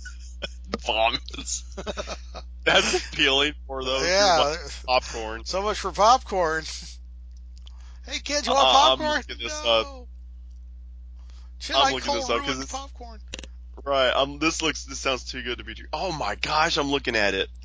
Vomits. That's appealing for those who like Yeah, popcorn. so much for popcorn. Hey kids, you want I'm popcorn? looking this up. No. I'm Chili looking this Cole up because ruined the it's popcorn. right. This sounds too good to be true. Oh my gosh, I'm looking at it.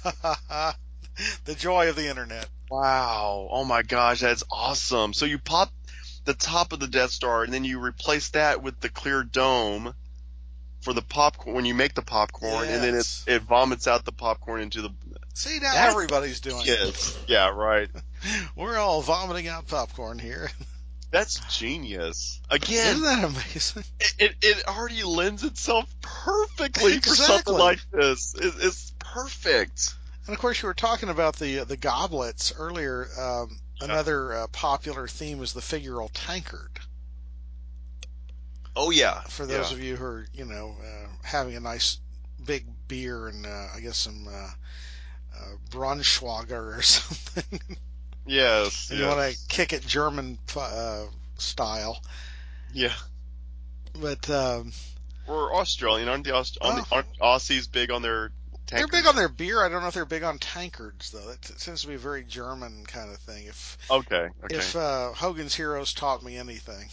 The joy of the internet. Wow. Oh my gosh, that's awesome. So you pop the top of the Death Star and then you replace that with the clear dome for the popcorn when you make the popcorn and then Yes. it vomits out the popcorn into the. See, now That's everybody's doing it. yes. Yeah, right. We're all vomiting out popcorn here. That's genius. Again, Isn't that amazing? it already lends itself perfectly for something Exactly. like this. It's perfect. And of course, you were talking about the goblets earlier. Yeah. Another popular theme is the figural tankard. Oh yeah, For those yeah. of you who are, having a nice big beer and I guess some Braunschweiger or something, Yes, and you want to yes. kick it German style. Yeah. But Or Australian, oh, aren't Aussies big on their they're big on tankers? their beer. I don't know if they're big on tankards though. It seems to be a very German kind of thing. Okay, okay. If Hogan's Heroes taught me anything.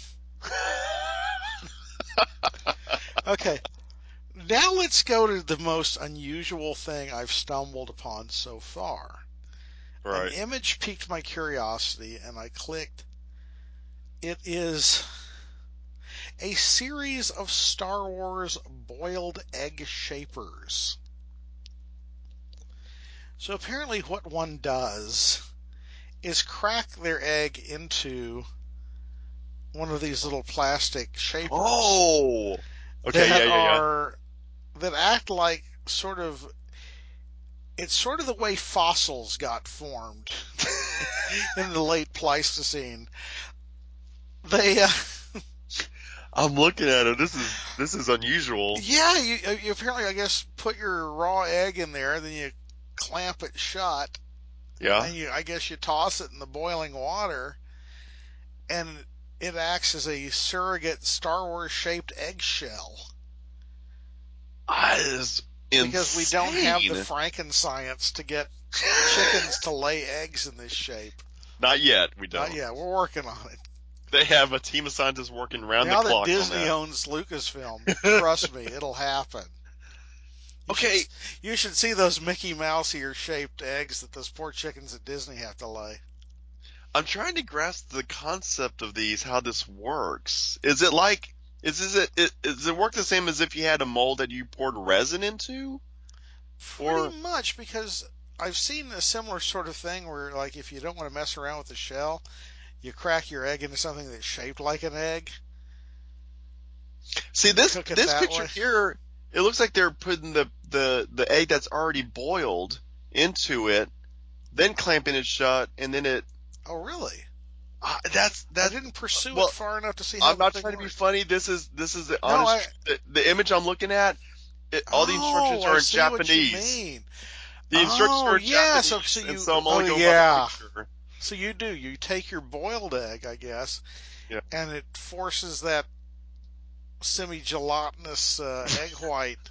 Okay, now let's go to the most unusual thing I've stumbled upon so far. An Right. image piqued my curiosity and I clicked. It is a series of Star Wars boiled egg shapers. So apparently, what one does is crack their egg into one of these little plastic shapers Oh. Okay, yeah, that yeah, yeah. are that act like it's sort of the way fossils got formed in the late Pleistocene. They I'm looking at it. This is unusual. yeah, you apparently I guess put your raw egg in there, then you clamp it shut, Yeah. and I guess you toss it in the boiling water, and it acts as a surrogate Star Wars shaped eggshell That is because we don't have the insane. Frankenscience to get chickens to lay eggs in this shape. Not yet, we Not don't. yet. We're working on it. They have a team of scientists working round the Now that clock on Disney that. owns Lucasfilm, trust me, it'll happen. You should Okay, you should see those Mickey Mouse ear shaped eggs that those poor chickens at Disney have to lay. I'm trying to grasp the concept of these, how this works. Is it like, does it work the same as if you had a mold that you poured resin into? Pretty Or, much because I've seen a similar sort of thing where like if you don't want to mess around with the shell, you crack your egg into something that's shaped like an egg see, and this, cook it this that picture way. here, it looks like they're putting the egg that's already boiled into it, then clamping it shut, and then Oh, really? I that, didn't pursue it well, far enough to see how I'm the not thing trying to be worked. funny. This is the No, honest, the image I'm looking at, all the instructions oh, I are in see what you Japanese. mean. The instructions Oh, are in yeah. So Japanese, and you, so I'm oh only going by the yeah. picture. So you take your boiled egg, I guess, Yeah. and it forces that semi-gelatinous egg white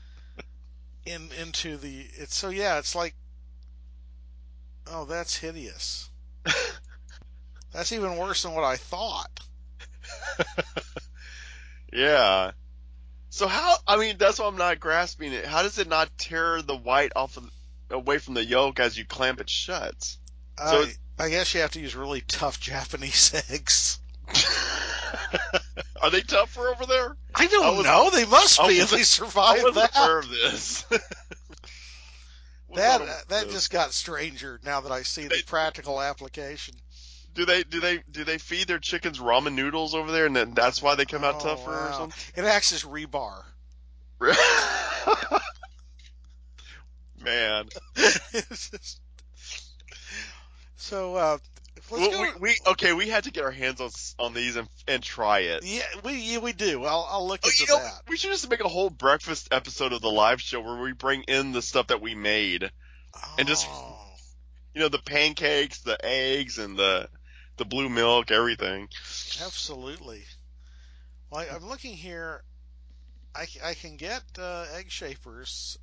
into the. It's so yeah. It's like oh, that's hideous. That's even worse than what I thought. Yeah. So how, I mean, that's why I'm not grasping it. How does it not tear the white away from the yolk as you clamp it shut? So I I guess you have to use really tough Japanese eggs. are they tougher over there? I I don't wasn't, know. They must I be if wasn't, they I survived wasn't that. aware of this. Was That not aware of that this. just got stranger now that I see the practical application. Do they feed their chickens ramen noodles over there, and then that's why they come out Oh tougher or wow! something? It acts as rebar. Man. So let's Well, go. we okay. We had to get our hands on these and try it. Yeah, we do. I'll look Oh, into you know, that. we should just make a whole breakfast episode of the live show where we bring in the stuff that we made and just Oh, the pancakes, the eggs, and the blue milk, everything. absolutely. Well, I'm looking here. I can get egg shapers.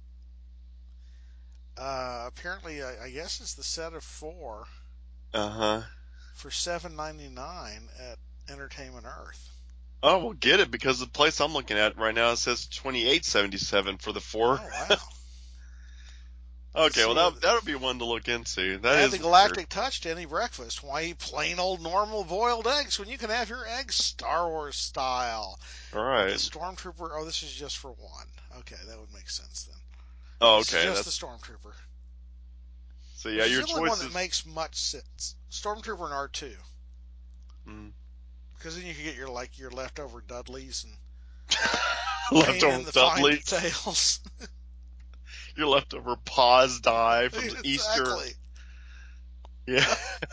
Apparently, I guess it's the set of four Uh huh. for $7.99 at Entertainment Earth. Oh, we'll get it because the place I'm looking at right now says 28.77 for the four. Oh wow! Let's Okay, well see. that'll be one to look into. That Add the is weird. galactic touch to any breakfast. Why eat plain old normal boiled eggs when you can have your eggs Star Wars style? All With the right. Stormtrooper. Oh, this is just for one. Okay, that would make sense then. Oh, This is okay. just the That's Stormtrooper, so. Yeah, which is your the only one that choices. makes much sense. Stormtrooper and R2. Mm. because then you can get your leftover Dudleys and paint Leftover in the fine Dudleys, details. your leftover paws die from the Easter. Exactly. Yeah.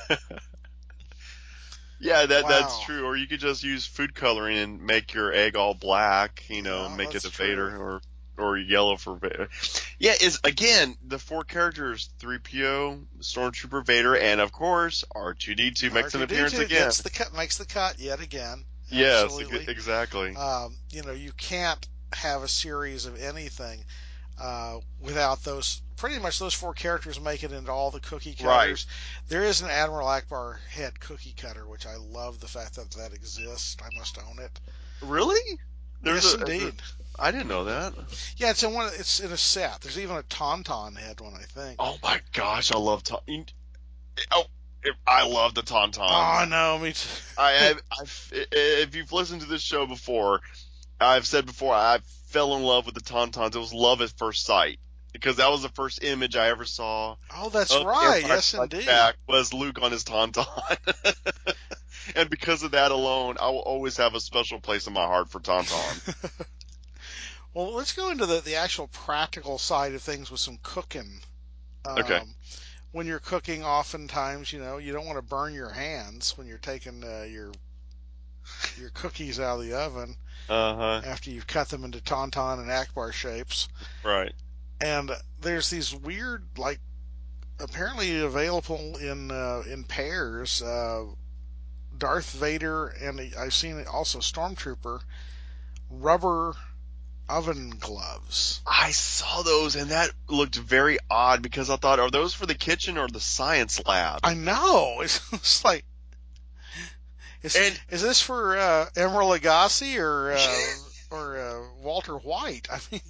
Yeah, that's Wow. true. Or you could just use food coloring and make your egg all black, and Yeah, make it that's a true. Vader, or yellow for Vader. Yeah, is again the four characters: 3PO, Stormtrooper, Vader, and of course R2D2 makes an appearance R2D2 again. gets the cut, makes the cut yet again. Yes, Absolutely. exactly. You can't have a series of anything without those. Pretty much those four characters make it into all the cookie Right. cutters. There is an Admiral Akbar head cookie cutter, which I love the fact that that exists. I must own it. Really? There's Yes, a. indeed. I didn't know that. Yeah, it's in one. It's in a set. There's even a Tauntaun head one, I think. Oh my gosh, I love oh, I love the Oh Tauntauns. no, me too. If you've listened to this show before, I've said before I fell in love with the Tauntauns. It was love at first sight because that was the first image I ever saw Oh, that's of the right. Empire Yes, Strikes indeed. Back was Luke on his Tauntaun, and because of that alone, I will always have a special place in my heart for Tauntaun. Well, let's go into the actual practical side of things with some cooking. Okay. Um, when you're cooking, oftentimes, you don't want to burn your hands when you're taking your cookies out of the oven Uh huh. after you've cut them into tauntaun and akbar shapes. Right. And there's these weird, like, apparently available in pairs. Darth Vader and I've seen also Stormtrooper rubber oven gloves. I saw those and that looked very odd because I thought, are those for the kitchen or the science lab? I know. It's like, is And is this for Emeril Lagasse or Walter White? I mean,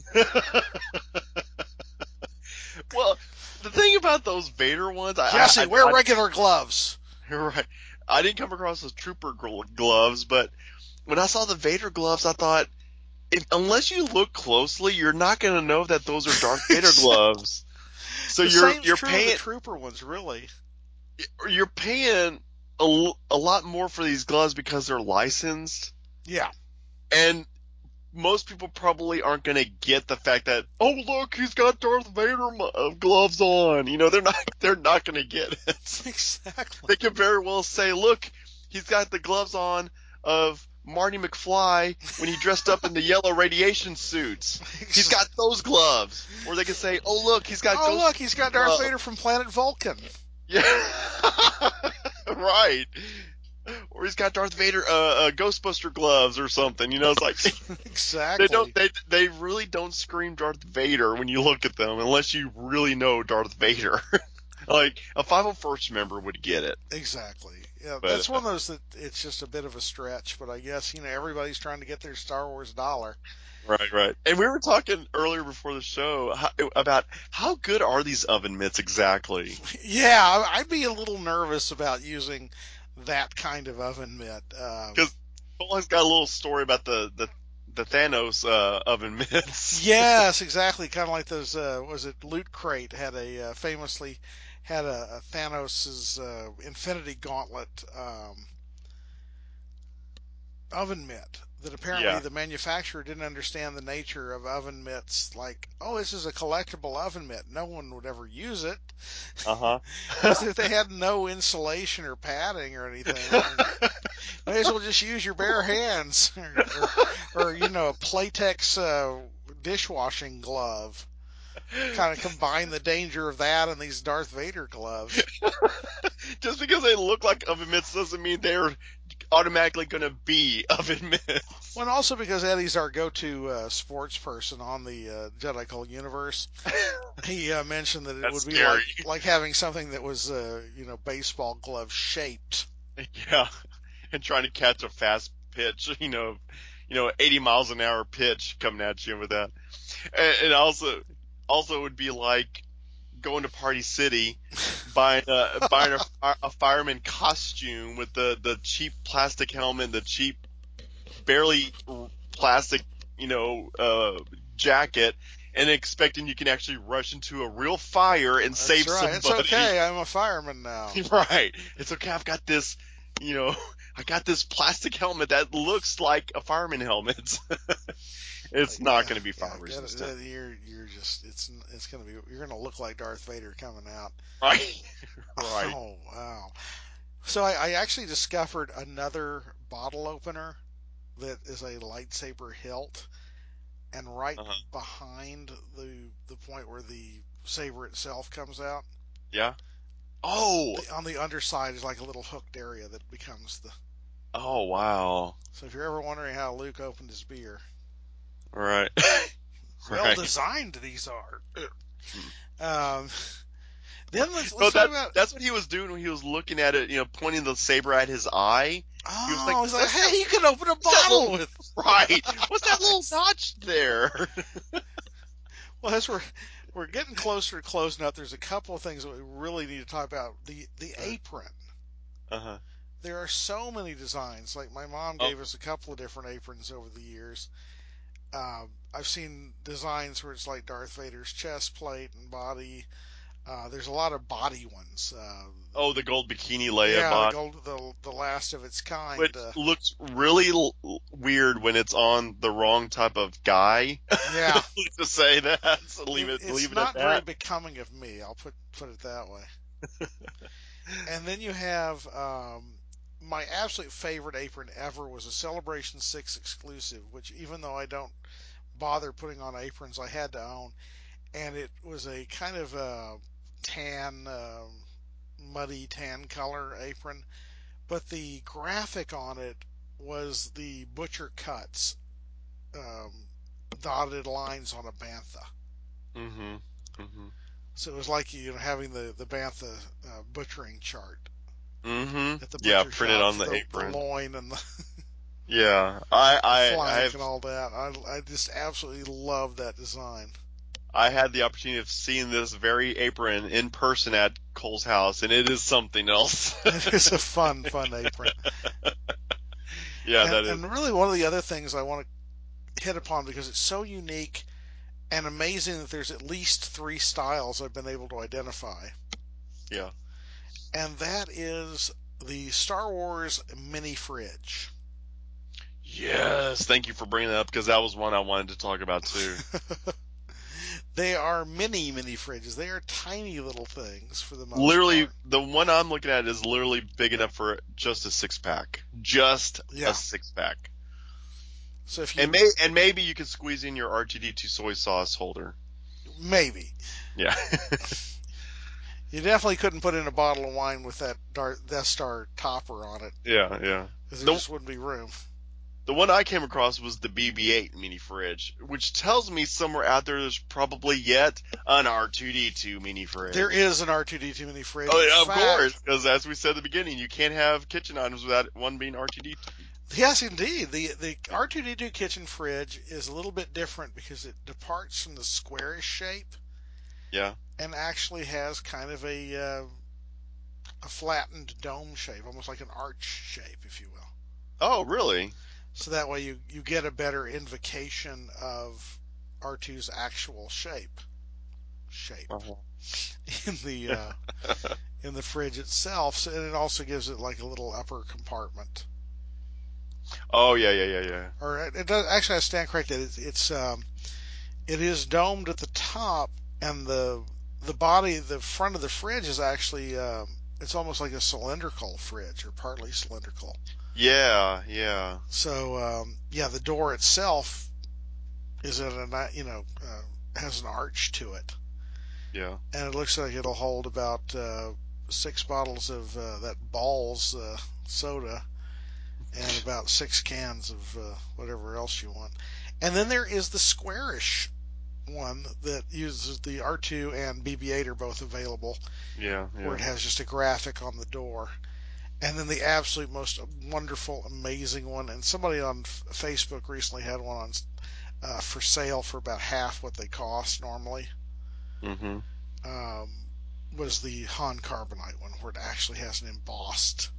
well, the thing about those Vader ones, Jesse, wear regular gloves. you're right. I didn't come across those trooper gloves, but when I saw the Vader gloves, I thought, unless you look closely, you're not going to know that those are Darth Vader gloves. So The you're same's you're true of the paying trooper ones, really. you're paying a lot more for these gloves because they're licensed, Yeah. and most people probably aren't going to get the fact that, oh look, he's got Darth Vader gloves on. They're not going to get it. Exactly. They could very well say, look, he's got the gloves on of Marty McFly when he dressed up in the yellow radiation suits. He's got those gloves. Or they could say, oh look, he's got Oh, Ghost look, he's Trooper got Darth gloves. Vader from Planet Vulcan. Yeah. Right. Or he's got Darth Vader Ghostbuster gloves or something. It's like they don't Exactly. they really don't scream Darth Vader when you look at them unless you really know Darth Vader. Like a 501st member would get it. Exactly. Yeah, But that's one of those that it's just a bit of a stretch, but I guess, everybody's trying to get their Star Wars dollar. right, right. And we were talking earlier before the show about how good are these oven mitts exactly? Yeah, I'd be a little nervous about using that kind of oven mitt. Because Paul's got a little story about the Thanos oven mitts. Yes, exactly. Kind of like those. Was it Loot Crate had famously had a Thanos's Infinity Gauntlet oven mitt that apparently Yeah. the manufacturer didn't understand the nature of oven mitts. Like, oh, this is a collectible oven mitt. No one would ever use it Uh because huh. if they had no insulation or padding or anything, I mean, may as well just use your bare hands or a Playtex dishwashing glove. Kind of combine the danger of that and these Darth Vader gloves. Just because they look like oven mitts doesn't mean they're automatically going to be oven mitts. Well, and also because Eddie's our go-to sports person on the Jedi Cult universe. He mentioned that it That's would be scary. like having something that was baseball glove shaped. Yeah. And trying to catch a fast pitch, 80 miles an hour pitch coming at you with that. And also it would be like going to Party City, buying a fireman costume with the cheap plastic helmet, the cheap barely plastic, jacket, and expecting you can actually rush into a real fire and That's save right. It's somebody. okay. I'm a fireman now. Right. It's okay. I've got this, you know, I got this plastic helmet that looks like a fireman helmet. It's not Yeah, going to be yeah. fire Get it. resistant, You're just it's gonna be you're gonna look like Darth Vader coming out. right? Right. Oh wow. So I actually discovered another bottle opener that is a lightsaber hilt, and right Uh-huh. behind the point where the saber itself comes out, Yeah. Oh. on the underside is like a little hooked area that becomes the. Oh, wow. So if you're ever wondering how Luke opened his beer, Right. well Right. designed these are. Hmm. Um, then let's No, talk about. that's what he was doing when he was looking at it, pointing the saber at his eye. He was like, Oh, he's like, "What's that? hey, you can open a What's that bottle little with right? What's that little eyes. notch there?" Well, as we're getting closer to closing up, there's a couple of things that we really need to talk about. The apron. Uh-huh. There are so many designs. Like my mom Oh, gave us a couple of different aprons over the years. I've seen designs where it's like Darth Vader's chest plate and body. There's a lot of body ones. oh, the gold bikini Leia Yeah, the bot, gold, the last of its kind. which looks really weird when it's on the wrong type of guy. Yeah, To say that, so it's leave it at not very that. becoming of me. I'll put it that way. And then you have my absolute favorite apron ever was a Celebration 6 exclusive, which even though I don't bother putting on aprons, I had to own. And it was a kind of tan, muddy tan color apron, but the graphic on it was the butcher cuts, um, dotted lines on a bantha. Mm-hmm. Mm-hmm. So it was like having the bantha butchering chart Mm-hmm. at the Yeah, butcher printed shop on for the the apron. loin and Yeah, the I flank have and all that. I just absolutely love that design. I had the opportunity of seeing this very apron in person at Cole's house, and it is something else. It is a fun apron. Yeah, And that is. and really one of the other things I want to hit upon because it's so unique and amazing that there's at least three styles I've been able to identify. Yeah. And that is the Star Wars mini fridge. Yes, thank you for bringing that up because that was one I wanted to talk about too. They are mini fridges. They are tiny little things for the most Literally, part. the one I'm looking at is literally big enough for just a six pack. Just a Yeah. six pack. So if And you maybe you could squeeze in your R2D2 soy sauce holder. maybe Yeah. you definitely couldn't put in a bottle of wine with that Death Star topper on it Yeah, yeah. because there The just wouldn't be room. the one I came across was the BB-8 mini fridge, which tells me somewhere out there there's probably yet an R2D2 mini There fridge. is an R2D2 mini fridge. Oh, In yeah, of fact, course, because as we said at the beginning, you can't have kitchen items without one being R2D2. yes, indeed, the R2D2 kitchen fridge is a little bit different because it departs from the squarish shape Yeah. and actually has kind of a flattened dome shape, almost like an arch shape, if you will. Oh, really? So that way you get a better invocation of R2's actual shape Uh-huh. in the fridge itself. So, and it also gives it like a little upper compartment. Oh, yeah, yeah, yeah, yeah. Or it does actually. I stand corrected. It is domed at the top, and the body, the front of the fridge is actually it's almost like a cylindrical fridge or partly cylindrical. Yeah, yeah, So yeah, the door itself is at has an arch to it, yeah. and it looks like it'll hold about 6 bottles of that Balls soda and about 6 cans of whatever else you want. And then there is the squarish one that uses the R2 and BB-8 are both available, Yeah, where it yeah. has just a graphic on the door. And then the absolute most wonderful, amazing one. And somebody on Facebook recently had one on for sale for about half what they cost normally. Mhm. Um, was the Han Carbonite one, where it actually has an embossed,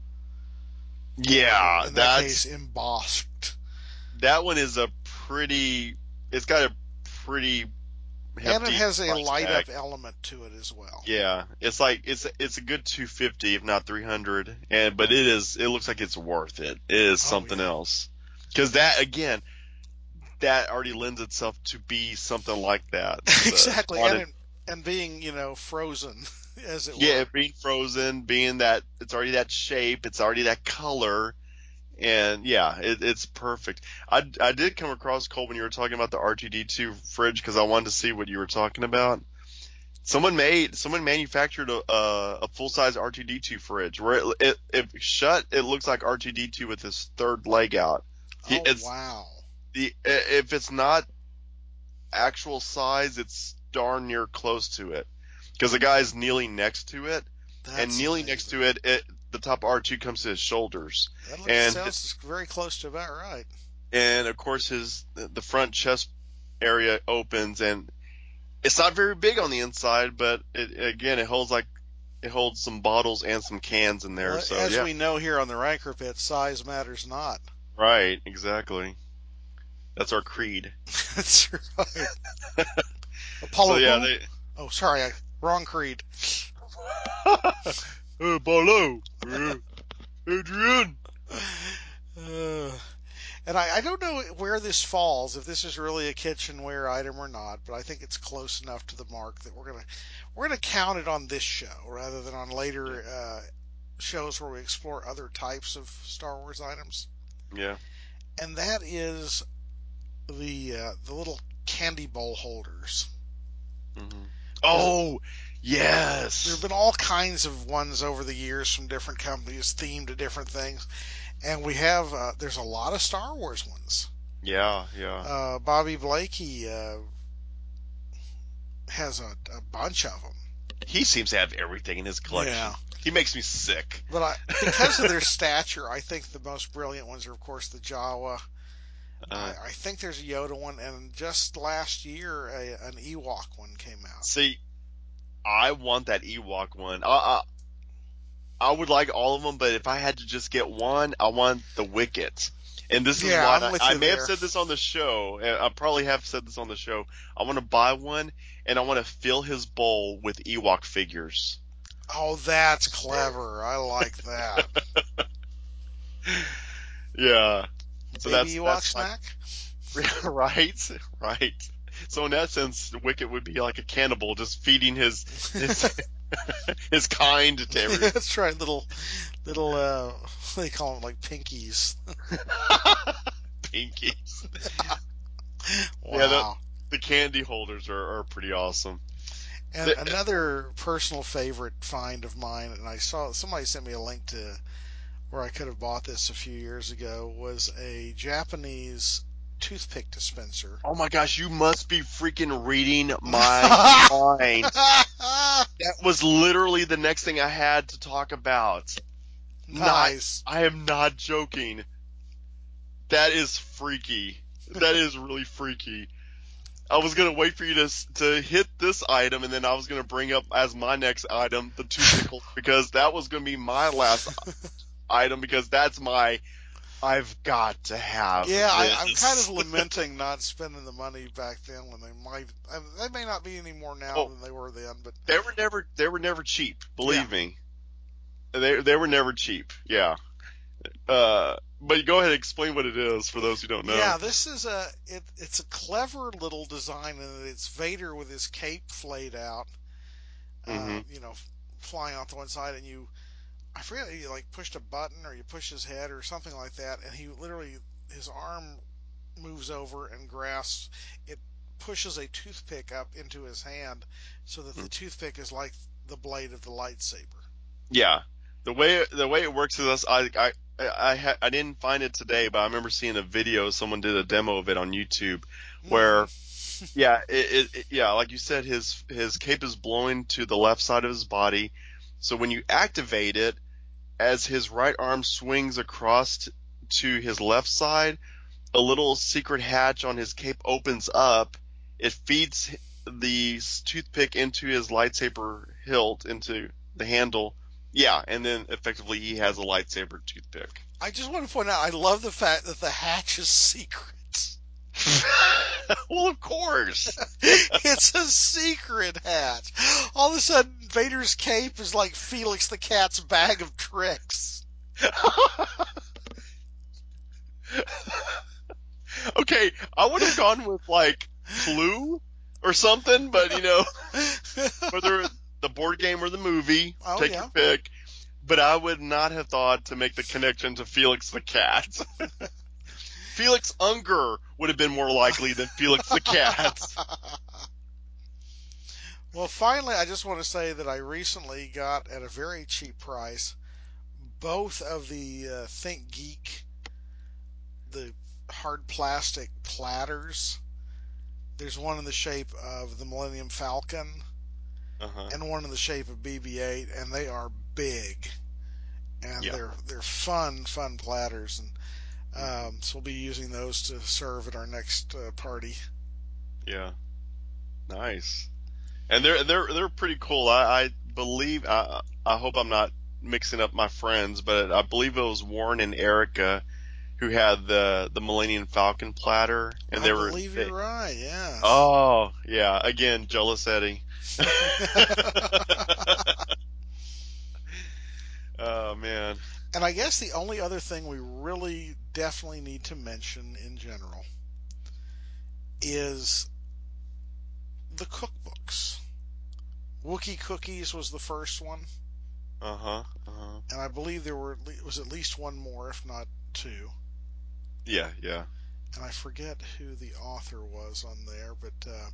or Yeah, in that case, embossed. that one is a pretty. It's got a pretty And it hefty has a price light tag. up element to it as well. Yeah, it's like it's a good 250 if not 300, and but it looks like it's worth it. It is Oh something yeah. else. Because that again, that already lends itself to be something like that. Exactly. On And it, and being, frozen as it yeah, were. being frozen, being that it's already that shape, it's already that color, and yeah, it's perfect. I did come across Cole when you were talking about the RTD2 fridge because I wanted to see what you were talking about. Someone manufactured a full size R2D2 fridge where it if shut it looks like R2D2 with his third leg out. Oh It's wow. the if it's not actual size, it's darn near close to it because the guy's kneeling next to it, and That's kneeling next amazing. to it, the top R2 comes to his shoulders, That looks and sounds very close to about right. of course the front chest area opens, and it's not very big on the inside, but it holds some bottles and some cans in there. Well, So as yeah, we know here on the Riker Pit, size matters not. right, exactly. That's our creed. That's right. So Apollo yeah, who? they. Oh, sorry, wrong creed. Apollo, Adrian. Uh, and I don't know where this falls, if this is really a kitchenware item or not, but I think it's close enough to the mark that we're gonna count it on this show rather than on Yeah, later shows where we explore other types of Star Wars items. yeah. And that is the little candy bowl holders. Hmm. There, Oh, there have yes. been all kinds of ones over the years from different companies themed to different things, and we have there's a lot of Star Wars ones. Yeah, yeah. Bobby Blakey has a bunch of them. He seems to have everything in his Yeah, collection. He makes me sick. but because of their stature, I think the most brilliant ones are, of course, the Jawa. uh, I think there's a Yoda one, and just last year, an Ewok one came out. See, I want that Ewok one. I would like all of them, but if I had to just get one, I want the Wicket. And this is Yeah, why I'm with I you may have there. said this on the show. And I probably have said this on the show. I want to buy one, and I want to fill his bowl with Ewok figures. Oh, that's clever. I like that. Yeah. So Baby Ewok that's my snack? right, right. So in essence, Wicket would be like a cannibal, just feeding his his kind to everyone. That's right, little they call them like pinkies. Pinkies. Yeah, Wow. the candy holders are pretty awesome. And The, another personal favorite find of mine, and I saw somebody sent me a link to where I could have bought this a few years ago, was a Japanese toothpick dispenser. oh my gosh, you must be freaking reading my mind. That was literally the next thing I had to talk about. Not, Nice. I am not joking. That is freaky. That is really freaky. I was gonna wait for you to hit this item, and then I was gonna bring up as my next item the toothpick holder because that was gonna be my last item because that's my I've got to have Yeah, I'm kind of this. lamenting not spending the money back then when they might. They may not be any more now Oh, than they were then, but they were never cheap. yeah. Believe me, they were never cheap. Yeah. But go ahead and explain what it is for those who don't know. Yeah, this is it's a clever little design, and it's Vader with his cape flayed out, Hmm. you know, flying off to one side, and I forget, you like pushed a button or you push his head or something like that, and he literally his arm moves over and grasps it, pushes a toothpick up into his hand, so that the toothpick is like the blade of the lightsaber. Yeah, the way it works is this. I didn't find it today, but I remember seeing a video. Someone did a demo of it on YouTube, Hmm. where yeah, yeah, like you said, his cape is blowing to the left side of his body. So when you activate it, as his right arm swings across to his left side, a little secret hatch on his cape opens up. It feeds the toothpick into his lightsaber hilt, into the handle. Yeah, and then effectively he has a lightsaber toothpick. I just want to point out, I love the fact that the hatch is secret. Well, of course. It's a secret hat. All of a sudden, Vader's cape is like Felix the Cat's bag of tricks. Okay, I would have gone with like Clue or something, but whether the board game or the movie, Oh, take your yeah. pick. But I would not have thought to make the connection to Felix the Cat. Felix Unger would have been more likely than Felix the Cat. Well, finally, I just want to say that I recently got at a very cheap price both of the Think Geek, the hard plastic platters. There's one in the shape of the Millennium Falcon Uh-huh. and one in the shape of BB-8, and they are big and Yeah. they're fun platters, and Hmm. so we'll be using those to serve at our next party. Yeah. Nice. And they're pretty cool. I believe I hope I'm not mixing up my friends, but I believe it was Warren and Erica who had the Millennium Falcon platter, and I they were believe you're they. right. Yes. Oh yeah, again jealous Eddie. Oh man. And I guess the only other thing we really definitely need to mention in general is the cookbooks. Wookie Cookies was the first one, Uh huh. Uh huh. and I believe there was at least one more, if not two. Yeah. Yeah. And I forget who the author was on there, but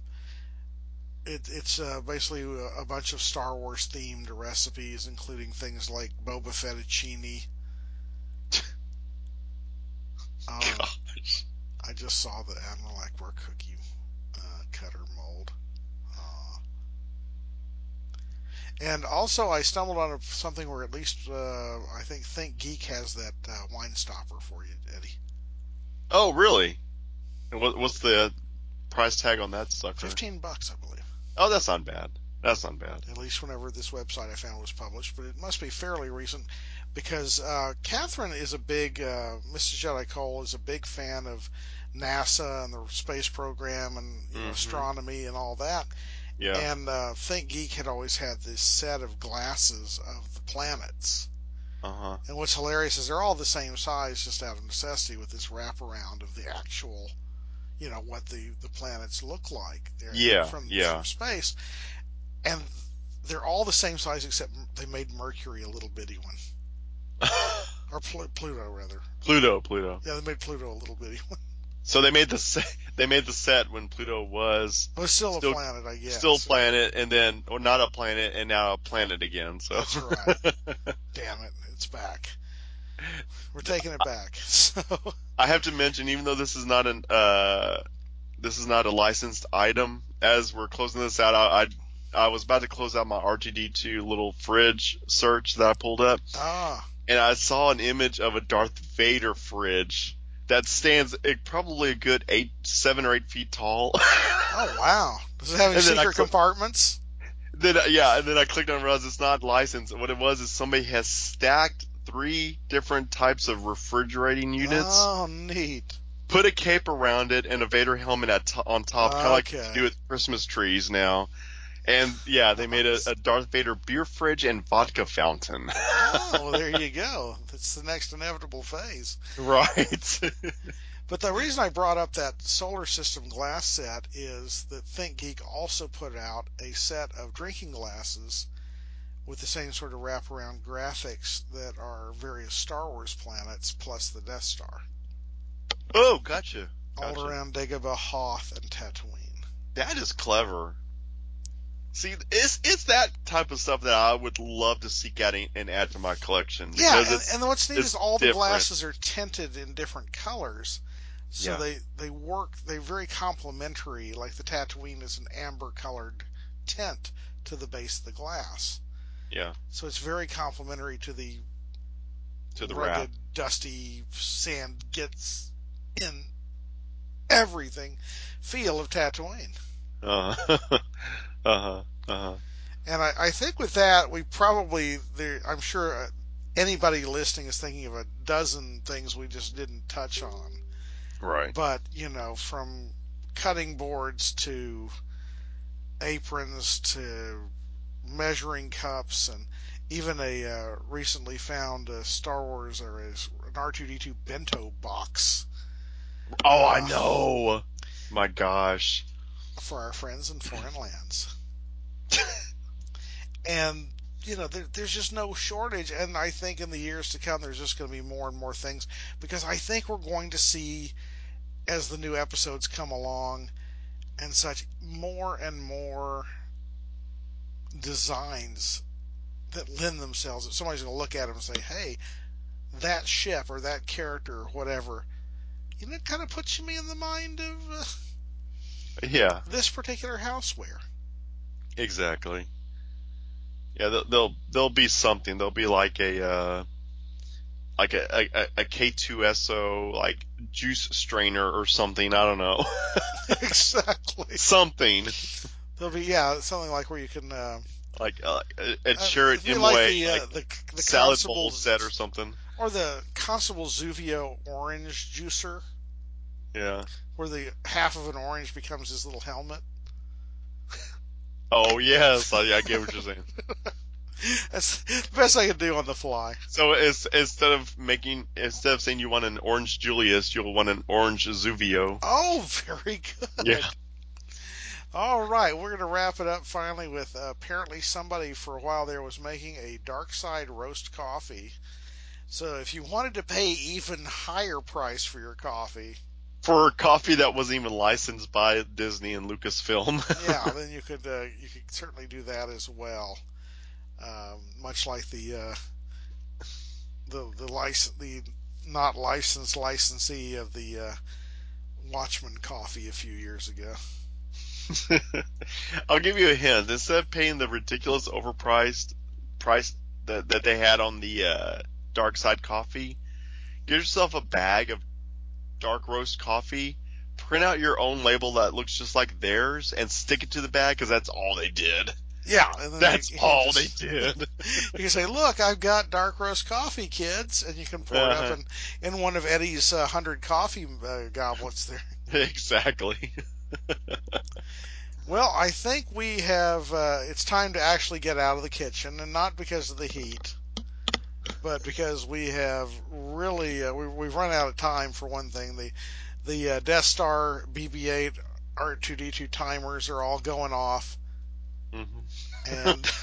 it's basically a bunch of Star Wars themed recipes, including things like Boba Fettuccine. Um, Gosh. I just saw the Admiral Akbar cookie cutter mold. Uh, and also, I stumbled on something where at least I think Geek has that wine stopper for you, Eddie. Oh really? And what's the price tag on that sucker? $15, I believe. Oh, that's not bad. That's not bad. At least whenever this website I found was published, but it must be fairly recent because Catherine is a big, Mrs. Jedi Cole is a big fan of NASA and the space program and Mm-hmm. astronomy and all that. Yeah. And Think Geek had always had this set of glasses of the planets. Uh-huh. And what's hilarious is they're all the same size, just out of necessity, with this wraparound of the actual, what the planets look like. They're Yeah. from Yeah. space, and they're all the same size except they made Mercury a little bitty one, or Pluto rather. Pluto. Yeah, they made Pluto a little bitty one. So they made the set when Pluto was But it's still a still planet, I still guess. planet and then or not a planet and now a planet again. So That's right. Damn it, it's back. We're taking it back. So, I have to mention, even though this is not a licensed item, as we're closing this out, I was about to close out my RTD2 little fridge search that I pulled up, ah, and I saw an image of a Darth Vader fridge that stands probably a good 7 or 8 feet tall. oh wow. Does it have any and then I secret cl- compartments? and then I clicked on it and realized it's not licensed. What it was is somebody has stacked 3 different types of refrigerating units, Oh, neat. put a cape around it, and a Vader helmet on top, kind of like you Okay. do with Christmas trees now. And yeah, they made a Darth Vader beer fridge and vodka fountain. Oh, well, there you go. That's the next inevitable phase. Right. But the reason I brought up that solar system glass set is that ThinkGeek also put out a set of drinking glasses with the same sort of wraparound graphics that are various Star Wars planets plus the Death Star. Oh, gotcha. Gotcha. Alderaan, Dagobah, Hoth, and Tatooine. That is clever. See, it's that type of stuff that I would love to seek out and add to my collection Yeah, because and what's neat is it's all the different. glasses are tinted in different colors, so Yeah. they work. They're very complementary. Like the Tatooine is an amber colored tint to the base of the glass, Yeah. so it's very complementary to the To the rugged, wrap. dusty sand gets in everything feel of Tatooine. Uh huh. Uh-huh. And I think with that, we probably, I'm sure anybody listening is thinking of a dozen things we just didn't touch on. Right. But, from cutting boards to aprons to measuring cups, and even a recently found Star Wars or an R2D2 bento box Oh, I uh, know. My gosh. for our friends in foreign lands. And there's just no shortage, and I think in the years to come there's just going to be more and more things, because I think we're going to see, as the new episodes come along and such, more and more designs that lend themselves. If somebody's going to look at them and say, hey, that ship or that character or whatever, it kind of puts me in the mind of Yeah, this particular houseware. exactly. Yeah, there'll be something. There'll be like a K2SO like juice strainer or something. I don't know. Exactly. Something There'll be something like where you can like a Chirrut it'd be like Imwe the like the salad bowl set or constable's, something. or the Constable Zuvio orange juicer, Yeah. where the half of an orange becomes his little helmet. Oh yes, I get what you're saying. That's the best I can do on the fly. So instead of saying you want an orange Julius, you'll want an orange Zuvio. Oh, very Yeah. good. All right, we're going to wrap it up finally with apparently somebody for a while there was making a dark side roast coffee. So if you wanted to pay even higher price for your coffee, For coffee that wasn't even licensed by Disney and Lucasfilm. yeah, then you could certainly do that as well. Much like the not licensed licensee of the Watchman coffee a few years ago. I'll give you a hint. Instead of paying the ridiculous overpriced price that they had on the dark side coffee, get yourself a bag of dark roast coffee, print out your own label that looks just like theirs, and stick it to the bag because that's all they did. Yeah, and then That's you can all they just did. you can say, "Look, I've got dark roast coffee, kids," and you can pour it up Uh, in one of Eddie's 100 coffee goblets there. exactly. Well, I think we have. It's time to actually get out of the kitchen, and not because of the heat, but because we have really we've run out of time for one thing. The Death Star BB-8 R2D2 timers are all going off, Hmm. and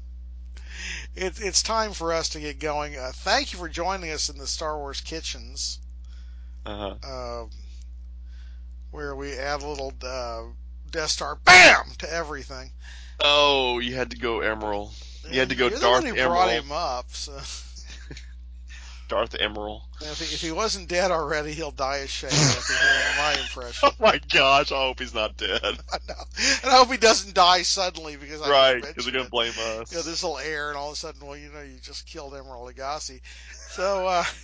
it's time for us to get going. Thank you for joining us in the Star Wars kitchens, Uh-huh. uh, where we add a little Death Star BAM to everything. Oh, you had to go Emerald. You had to go You're the one Darth who brought Emerald. him up, so Darth Emerald. if he wasn't dead already, he'll die of shame after hearing my Oh impression. my gosh, I hope he's not dead. I know. And I hope he doesn't die suddenly because I just Right, because they're mentioned gonna it. blame us. This will air, and all of a sudden, well, you just killed Emerald Lagasse. So,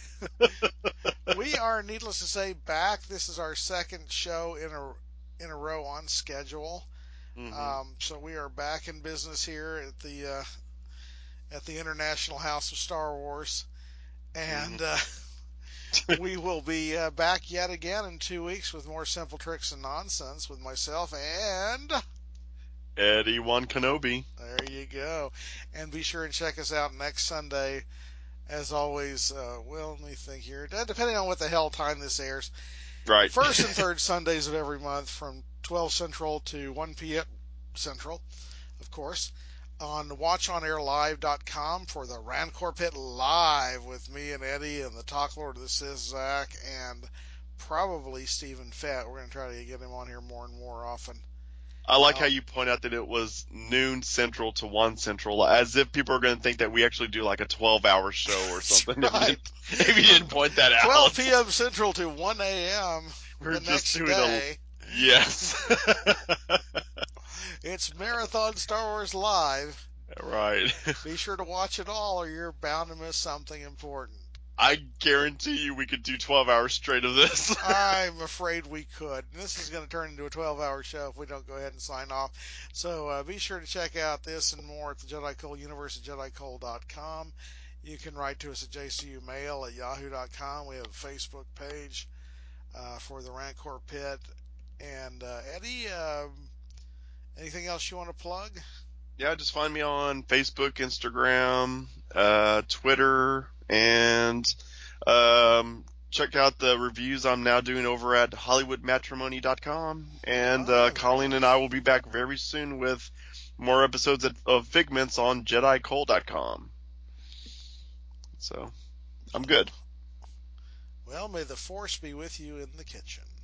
we are, needless to say, back. This is our second show in a row on schedule. Hmm. So we are back in business here at the International House of Star Wars, Hmm. and we will be back yet again in 2 weeks with more simple tricks and nonsense with myself, and Eddie Wan Kenobi. there you go. And be sure and check us out next Sunday. As always, well, let me think here. Depending on what the hell time this airs, Right. first and third Sundays of every month from 12 Central to 1 p.m. Central, of course, on watchonairlive.com for the Rancor Pit Live with me and Eddie and the Talk Lord of the Sith, Zach, and probably Stephen Fett. We're going to try to get him on here more and more often. I like how Uh, you point out that it was noon central to 1 central, as if people are going to think that we actually do like a 12-hour show or that's something. right. If you From didn't point that 12 out, p.m. Central to 1 a.m. we're the just next doing a day. yes. It's Marathon Star Wars Live. Right. Be sure to watch it all or you're bound to miss something important. I guarantee you we could do 12 hours straight of this. I'm afraid we could. This is going to turn into a 12-hour show if we don't go ahead and sign off. So be sure to check out this and more at the Jedi Cole Universe at JediCole.com. You can write to us at jcumail at yahoo.com. We have a Facebook page for the Rancor Pit. And Eddie, anything else you want to plug? Yeah, just find me on Facebook, Instagram, Twitter, and check out the reviews I'm now doing over at HollywoodMatrimony.com. And Ah, very Colleen and I nice. will be back very soon with more episodes of Figments on JediCole.com. So I'm good. Well, may the force be with you in the kitchen.